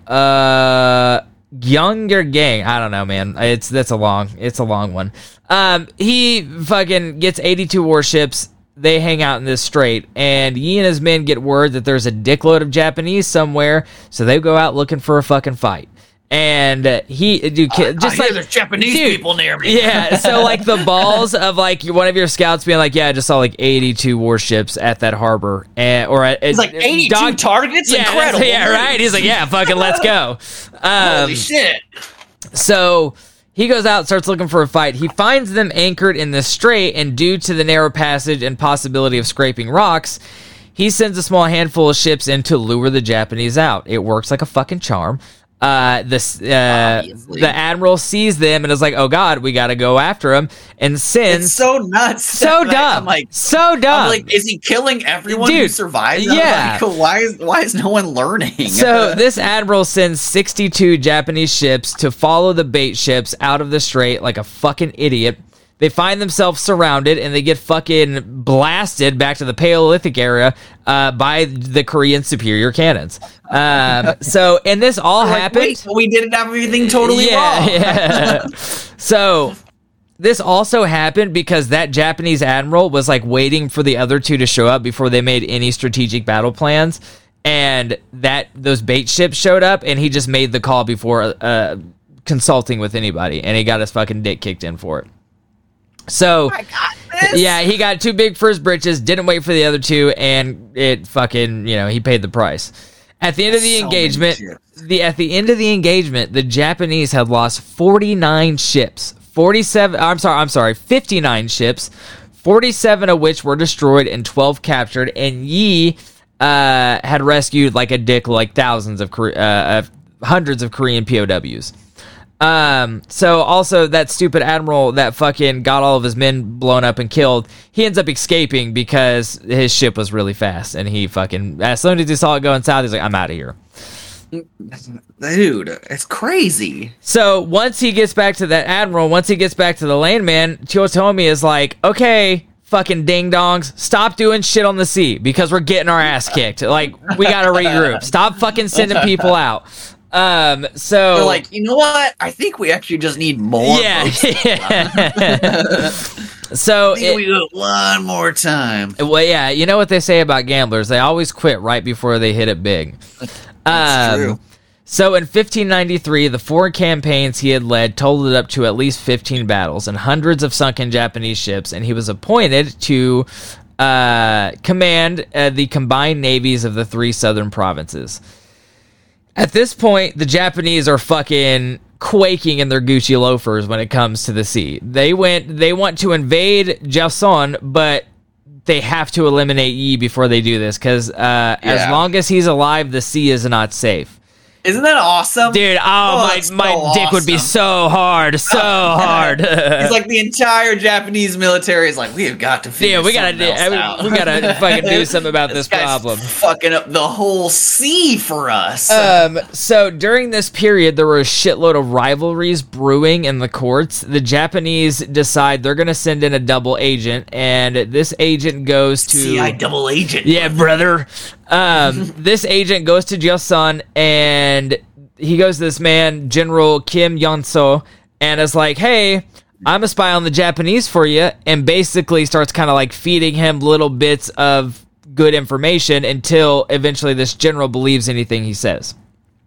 Younger Gang. I don't know, man. It's a long one. He fucking gets 82 warships. They hang out in this strait, and Yi and his men get word that there's a dickload of Japanese somewhere, so they go out looking for a fucking fight. And just like there's Japanese people near me. Yeah, so like the balls of like one of your scouts being like, yeah, I just saw like 82 warships at that harbor, it's like 82 targets. Yeah, incredible. Yeah, right. He's like, yeah, fucking let's go. Holy shit! So he goes out, starts looking for a fight. He finds them anchored in the strait, and due to the narrow passage and possibility of scraping rocks, he sends a small handful of ships in to lure the Japanese out. It works like a fucking charm. The admiral sees them and is like, oh god, we gotta go after him, and sends... It's so nuts. So dumb. I'm like, so dumb. I'm like, is he killing everyone who survives? Yeah. Like, why is no one learning? So this admiral sends 62 Japanese ships to follow the bait ships out of the strait like a fucking idiot. They find themselves surrounded, and they get fucking blasted back to the Paleolithic era by the Korean superior cannons. And this all happened... Wait, we didn't have everything totally wrong. Yeah. So this also happened because that Japanese admiral was like waiting for the other two to show up before they made any strategic battle plans, and those bait ships showed up, and he just made the call before consulting with anybody, and he got his fucking dick kicked in for it. So, yeah, he got too big for his britches, didn't wait for the other two, and it fucking, he paid the price. At the end of the engagement, the Japanese had lost 49 ships. 59 ships, 47 of which were destroyed and 12 captured, and Yi had rescued like a dick, like thousands of hundreds of Korean POWs. So also that stupid admiral that fucking got all of his men blown up and killed, he ends up escaping because his ship was really fast, and he fucking, as soon as he saw it going south, he's like, I'm out of here. Dude, it's crazy. So once he gets back to that admiral, once he gets back to the landman, Chiyotomi is like, okay, fucking ding-dongs, stop doing shit on the sea because we're getting our ass kicked. Like, we gotta regroup. Stop fucking sending people out. So they're like, you know what? I think we actually just need more. Yeah. So we do it one more time. Well, yeah, you know what they say about gamblers? They always quit right before they hit it big. That's true. So in 1593, the 4 campaigns he had led totaled up to at least 15 battles and hundreds of sunken Japanese ships, and he was appointed to command the combined navies of the 3 southern provinces. At this point, the Japanese are fucking quaking in their Gucci loafers when it comes to the sea. They want to invade Joseon, but they have to eliminate Yi before they do this, because as long as he's alive, the sea is not safe. Isn't that awesome? Dude, my that's my so dick would be awesome. so hard. So hard. It's like the entire Japanese military is like, we have got to figure Yeah, we gotta something else out. we gotta fucking do something about this guy's problem. fucking up the whole sea for us. So during this period, there were a shitload of rivalries brewing in the courts. The Japanese decide they're going to send in a double agent, and this agent goes to CI double agent. Yeah, brother. This agent goes to Joseon, and he goes to this man, General Kim Yonso, and is like, "Hey, I'm a spy on the Japanese for you," and basically starts kind of like feeding him little bits of good information until eventually this general believes anything he says.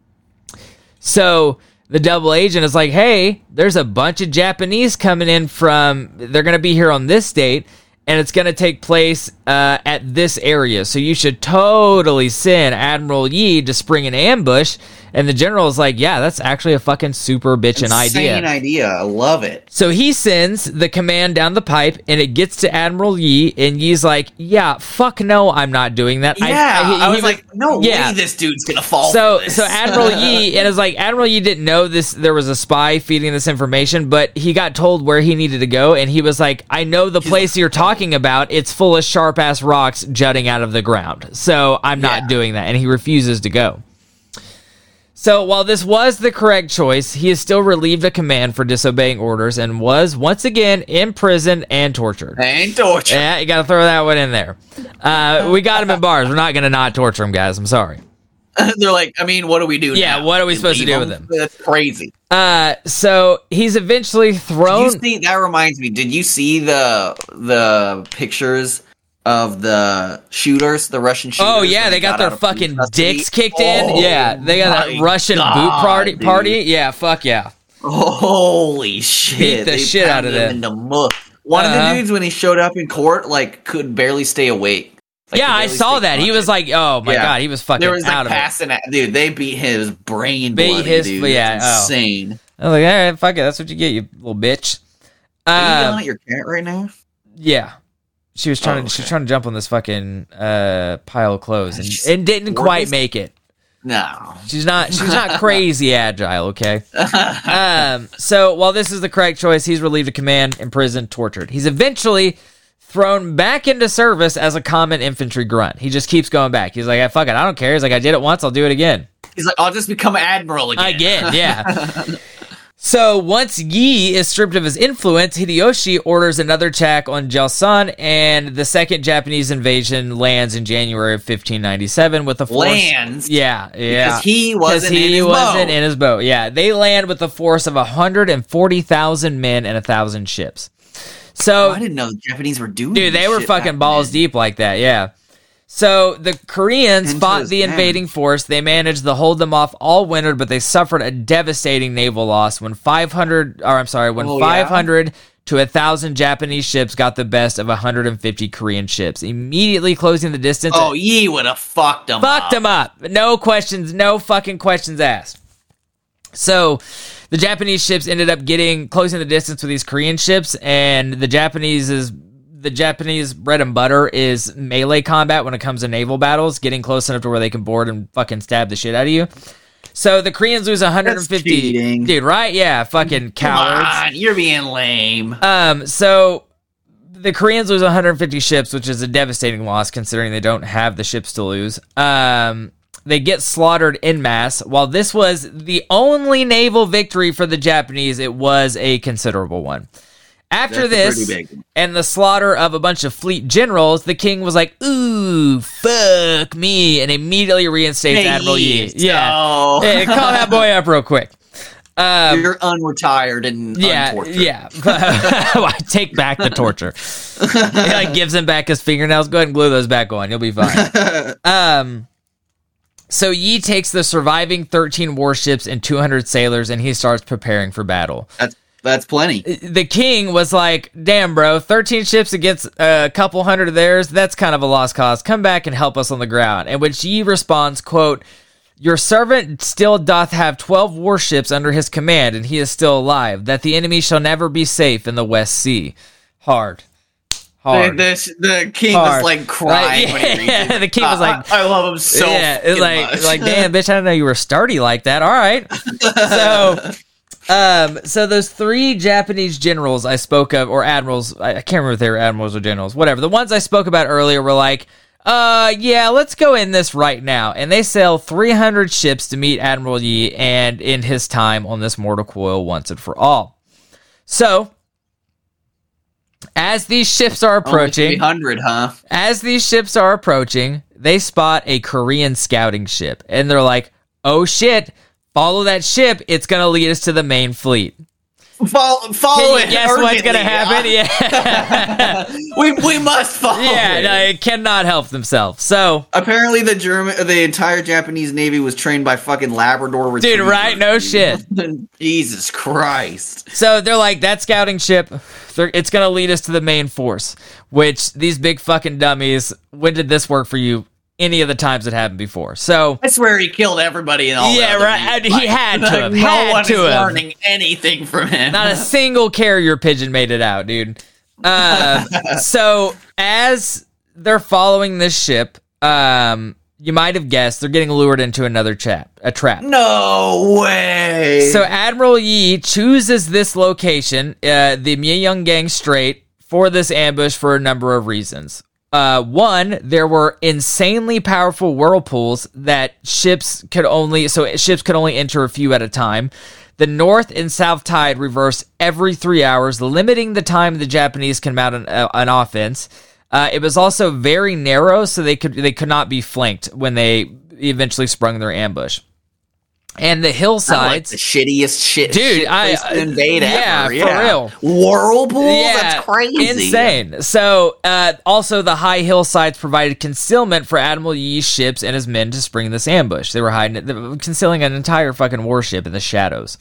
So the double agent is like, "Hey, there's a bunch of Japanese coming in they're going to be here on this date, and it's going to take place at this area. So you should totally send Admiral Yi to spring an ambush." And the general is like, "Yeah, that's actually a fucking super bitchin' idea." Insane idea. I love it. So he sends the command down the pipe, and it gets to Admiral Yi, and Yi's like, "Yeah, fuck no, I'm not doing that." Yeah, I was like, no yeah. way this dude's gonna fall So for this. so Admiral Yi, and it's like Admiral Yi didn't know there was a spy feeding this information, but he got told where he needed to go, and he was like, "I know the place you're talking about. It's full of sharp ass rocks jutting out of the ground. So I'm not doing that," and he refuses to go. So while this was the correct choice, he is still relieved of command for disobeying orders and was once again imprisoned and tortured. And torture. Yeah, you gotta throw that one in there. We got him in bars. We're not gonna not torture him, guys. I'm sorry. They're like, I mean, what do we do Yeah, now? what are we supposed to Leave do with him? him? That's crazy. So he's eventually thrown. That reminds me, did you see the pictures of the shooters, the Russian shooters? Oh yeah, when they got out their of police fucking custody? dicks kicked Oh, in. Yeah, they got that my Russian boot God, party. dude. Yeah, fuck yeah. Holy shit. Beat the They shit out of pounded them. him into mush. One of Uh-huh. the dudes, when he showed up in court, like, could barely stay awake. Like, Yeah, could I barely saw stay that. He conscious. was like, "Oh my Yeah. god," he was fucking There was out like of it. passing out. Dude, they beat his brain Beat bloody, his- dude. yeah, It's oh. insane. I was like, "All right, fuck it. That's what you get, you little bitch." Are you yelling at your cat right now? Yeah. She was trying Oh, to she was okay. trying to jump on this fucking pile of clothes She's and didn't gorgeous. quite make it. No. She's not crazy agile, okay? So while this is the correct choice, he's relieved of command, imprisoned, tortured. He's eventually thrown back into service as a common infantry grunt. He just keeps going back. He's like, "Ah, fuck it, I don't care." He's like, "I did it once, I'll do it again." He's like, I'll just become admiral again. Again, yeah. So once Yi is stripped of his influence, Hideyoshi orders another attack on Joseon, and the second Japanese invasion lands in January of 1597 with a force. Lands? Yeah. Because he wasn't Because in he his wasn't boat. in his boat. Yeah, they land with a force of 140,000 men and 1,000 ships. So, Oh, I didn't know the Japanese were doing dude, they this were shit fucking back balls then. deep like that. Yeah. So the Koreans fought the Interesting. invading force. They managed to hold them off all winter, but they suffered a devastating naval loss when 500 to 1,000 Japanese ships got the best of 150 Korean ships, immediately closing the distance. Oh, Yi would have fucked him Fucked up. them up. No questions, no fucking questions asked. So the Japanese ships ended up closing the distance with these Korean ships, and the Japanese bread and butter is melee combat when it comes to naval battles, getting close enough to where they can board and fucking stab the shit out of you. So the Koreans lose 150. cheating. Dude, right? Yeah, fucking Come cowards. on, you're being lame. So the Koreans lose 150 ships, which is a devastating loss considering they don't have the ships to lose. They get slaughtered en masse. While this was the only naval victory for the Japanese, it was a considerable one. After That's a this, pretty big one. and the slaughter of a bunch of fleet generals, the king was like, "Ooh, fuck me," and immediately reinstates Admiral Yi. Yeah. Hey, call that boy up real quick. You're unretired and untortured. Yeah. I take back the torture. He like gives him back his fingernails. Go ahead and glue those back on. You'll be fine. So Yi takes the surviving 13 warships and 200 sailors, and he starts preparing for battle. That's plenty. The king was like, "Damn, bro, 13 ships against a couple hundred of theirs, that's kind of a lost cause. Come back and help us on the ground." And which Yi responds, quote, "Your servant still doth have 12 warships under his command, and he is still alive, that the enemy shall never be safe in the West Sea." Hard. hard. The king Hard. was like crying. Like, when he reads it. the king was like, I love him so it's much. like, damn, bitch, I didn't know you were sturdy like that. All right. So those 3 Japanese generals I spoke of, or admirals, I can't remember if they were admirals or generals, whatever. The ones I spoke about earlier were like, yeah, let's go in this right now. And they sail 300 ships to meet Admiral Yi and end his time on this mortal coil once and for all. So, as these ships are approaching, 300, huh? as these ships are approaching, they spot a Korean scouting ship. And they're like, oh shit, follow that ship. It's going to lead us to the main fleet. Follow Can it. you guess what's going to urgently, happen? Yeah. we must follow Yeah, it. no, it cannot help themselves. So, Apparently, the entire Japanese Navy was trained by fucking Labrador dude, retrievers. right? No shit. Jesus Christ. So they're like, that scouting ship, it's going to lead us to the main force, which these big fucking dummies, when did this work for you? Any of the times it happened before. So, I swear he killed everybody in all yeah, the other right. meetings. He had to have. No had one to is have. learning anything from him. Not a single carrier pigeon made it out, dude. So as they're following this ship, you might have guessed they're getting lured into a trap. No way. So Admiral Yi chooses this location, the Myeonggang Strait, for this ambush for a number of reasons. One, there were insanely powerful whirlpools that ships could only enter a few at a time. The north and south tide reversed every 3 hours, limiting the time the Japanese can mount an offense. It was also very narrow, so they could not be flanked when they eventually sprung their ambush. And the hillsides, like the shittiest shit, dude, place to invade yeah, ever. for real. Whirlpools? Yeah, That's crazy. insane. So, also the high hillsides provided concealment for Admiral Yi's ships and his men to spring this ambush. They were concealing an entire fucking warship in the shadows.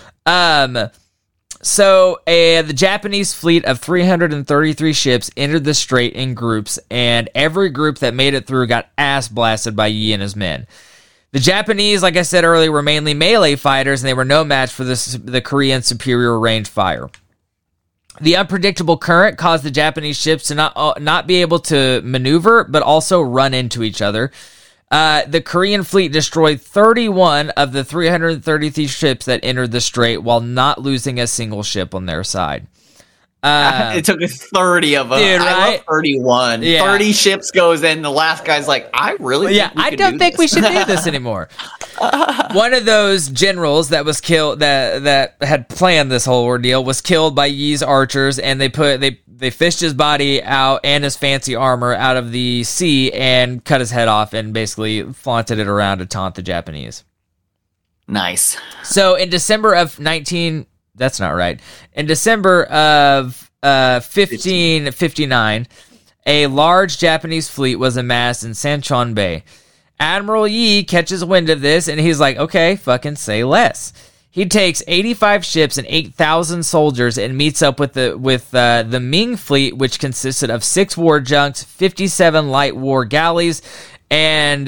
So the Japanese fleet of 333 ships entered the strait in groups, and every group that made it through got ass blasted by Yi and his men. The Japanese, like I said earlier, were mainly melee fighters, and they were no match for the Korean superior range fire. The unpredictable current caused the Japanese ships to not be able to maneuver, but also run into each other. The Korean fleet destroyed 31 of the 333 ships that entered the strait while not losing a single ship on their side. It took 30 of them. Dude, I right? love 31. Yeah. 30 ships goes in. The last guy's like, I really think we I could don't do think we this. should do this anymore. One of those generals that was killed, that had planned this whole ordeal, was killed by Yi's archers, and they fished his body out and his fancy armor out of the sea and cut his head off and basically flaunted it around to taunt the Japanese. Nice. So in December of that's not right. In December of 1559, a large Japanese fleet was amassed in Sanchon Bay. Admiral Yi catches wind of this, and he's like, okay, fucking say less. He takes 85 ships and 8,000 soldiers and meets up with the Ming fleet, which consisted of 6 war junks, 57 light war galleys, and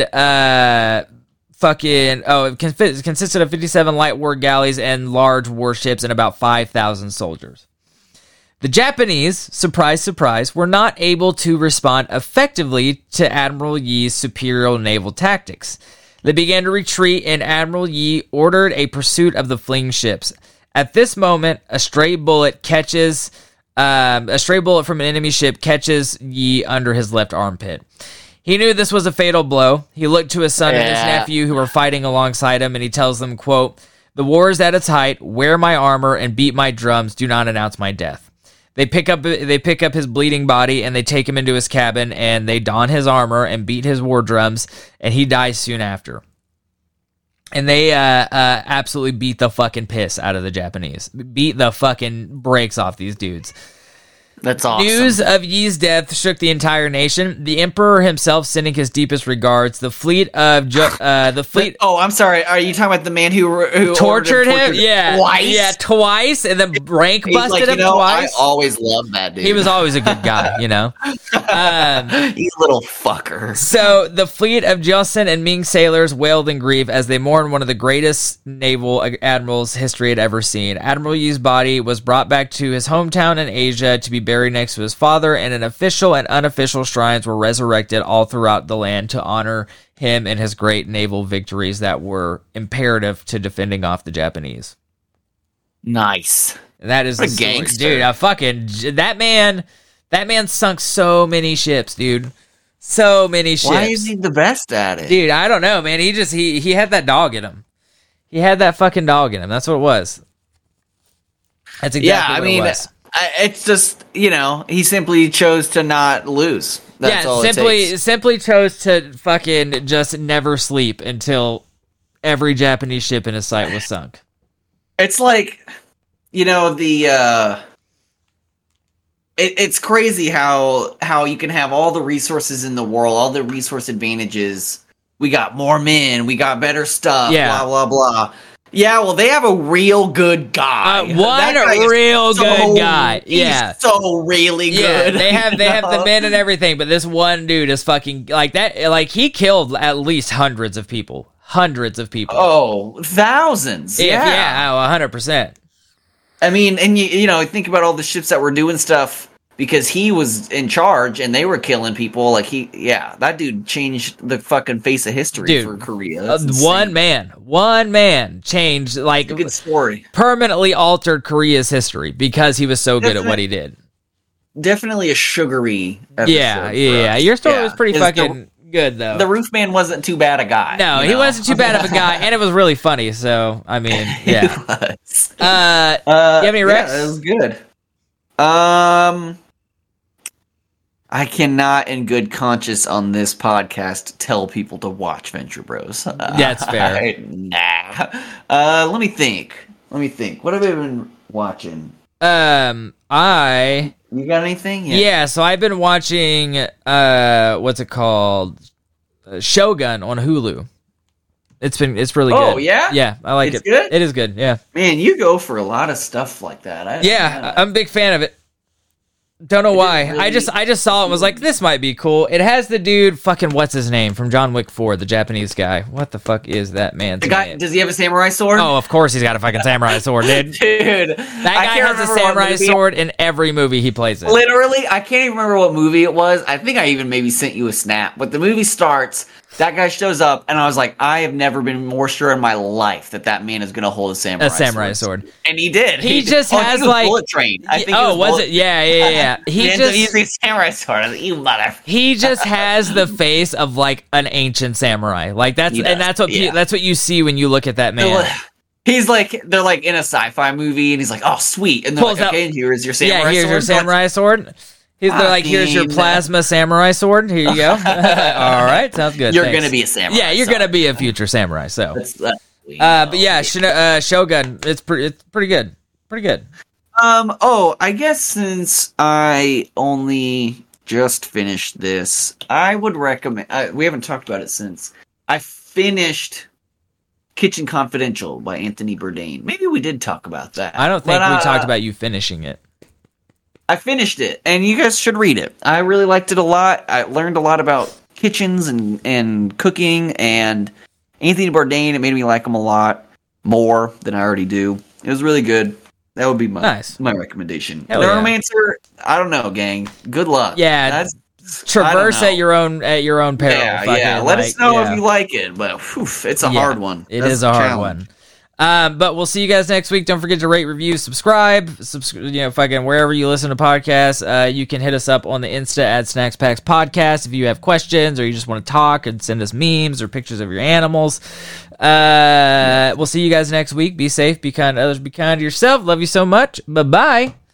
it consisted of 57 light war galleys and large warships and about 5,000 soldiers. The Japanese, surprise, surprise, were not able to respond effectively to Admiral Yi's superior naval tactics. They began to retreat, and Admiral Yi ordered a pursuit of the fleeing ships. At this moment, a stray bullet from an enemy ship catches Yi under his left armpit. He knew this was a fatal blow. He looked to his son and his nephew who were fighting alongside him, and he tells them, quote, "The war is at its height. Wear my armor and beat my drums. Do not announce my death." They pick up his bleeding body, and they take him into his cabin, and they don his armor and beat his war drums, and he dies soon after. And they absolutely beat the fucking piss out of the Japanese. Beat the fucking brakes off these dudes. That's awesome. News of Yi's death shook the entire nation. The emperor himself sending his deepest regards. The fleet of Oh, I'm sorry. Are you talking about the man who tortured him? Yeah, twice? Yeah, twice, and then rank He's busted like, him twice. I always loved that dude. He was always a good guy, you know. He's a little fucker. So the fleet of Joseon and Ming sailors wailed in grief as they mourned one of the greatest naval admirals history had ever seen. Admiral Yi's body was brought back to his hometown in Asia to be buried next to his father, and an official and unofficial shrines were resurrected all throughout the land to honor him and his great naval victories that were imperative to defending off the Japanese. Nice. And that is What a the story. gangster. Dude. That man sunk so many ships, dude. So many ships. Why is he the best at it? Dude, I don't know, man. He had that dog in him. He had that fucking dog in him. That's what it was. That's exactly what it was. It's just, he simply chose to not lose. That's all it takes. simply chose to fucking just never sleep until every Japanese ship in his sight was sunk. It's like, it's crazy how you can have all the resources in the world, all the resource advantages. We got more men, we got better stuff, blah, blah, blah. Yeah, well, they have a real good guy. Good guy. Yeah, he's so really good. Yeah, they have the men and everything, but this one dude is fucking like that. Like he killed at least hundreds of people. Oh, thousands. Yeah, 100%. I mean, and you think about all the ships that were doing stuff because he was in charge and they were killing people. Like that dude changed the fucking face of history for Korea. One man changed, like, good story. Permanently altered Korea's history because he was so good at what he did. Definitely a sugary episode. Yeah. Your story was pretty fucking good, though. The roof man wasn't too bad a guy. No, he wasn't too bad of a guy, and it was really funny. So, I mean, yeah. He was. You have any Rex? Yeah, it was good. I cannot, in good conscience, on this podcast, tell people to watch Venture Bros. That's fair. Nah. Let me think. What have I been watching? You got anything? Yeah. So I've been watching. What's it called? Shogun on Hulu. It's really good. Oh yeah. Yeah, I like it. Good? It is good. Yeah. Man, you go for a lot of stuff like that. I'm a big fan of it. Don't know why. Really I just saw it and was like, this might be cool. It has the dude, fucking what's his name, from John Wick 4, the Japanese guy. What the fuck is that man's the guy, name? does he have a samurai sword? Oh, of course he's got a fucking samurai sword, dude. Dude, that guy has a samurai sword in every movie he plays in. Literally, I can't even remember what movie it was. I think I even maybe sent you a snap. But the movie starts, that guy shows up, and I was like, I have never been more sure in my life that man is going to hold a samurai sword. And he did. He just has like Bullet Train. I think was it? Yeah. He just using samurai sword. I was like, you mother. He just has the face of like an ancient samurai. Like that's what you see when you look at that man. They're like in a sci-fi movie, and he's like, oh sweet, and they're like, okay, here's your samurai sword. Yeah, here's your samurai sword. They're like, here's your plasma samurai sword. Here you go. All right, sounds good. You're gonna be a samurai. Yeah, you're gonna be a future samurai. So, but yeah, Shogun. It's pretty good. Pretty good. I guess since I only just finished this, I would recommend. We haven't talked about it since I finished Kitchen Confidential by Anthony Bourdain. Maybe we did talk about that. I don't think we talked about you finishing it. I finished it, and you guys should read it. I really liked it a lot. I learned a lot about kitchens and cooking, and Anthony Bourdain, it made me like him a lot more than I already do. It was really good. That would be my recommendation. Hell the yeah. Romancer, I don't know, gang. Good luck. Yeah, traverse at your own peril. Yeah. Let us know if you like it, but it's a hard one. It is a hard one. But we'll see you guys next week. Don't forget to rate, review, subscribe. Fucking wherever you listen to podcasts. You can hit us up on the Insta at Snacks Packs Podcast if you have questions or you just want to talk and send us memes or pictures of your animals. We'll see you guys next week. Be safe, be kind to others, be kind to yourself. Love you so much. Bye-bye.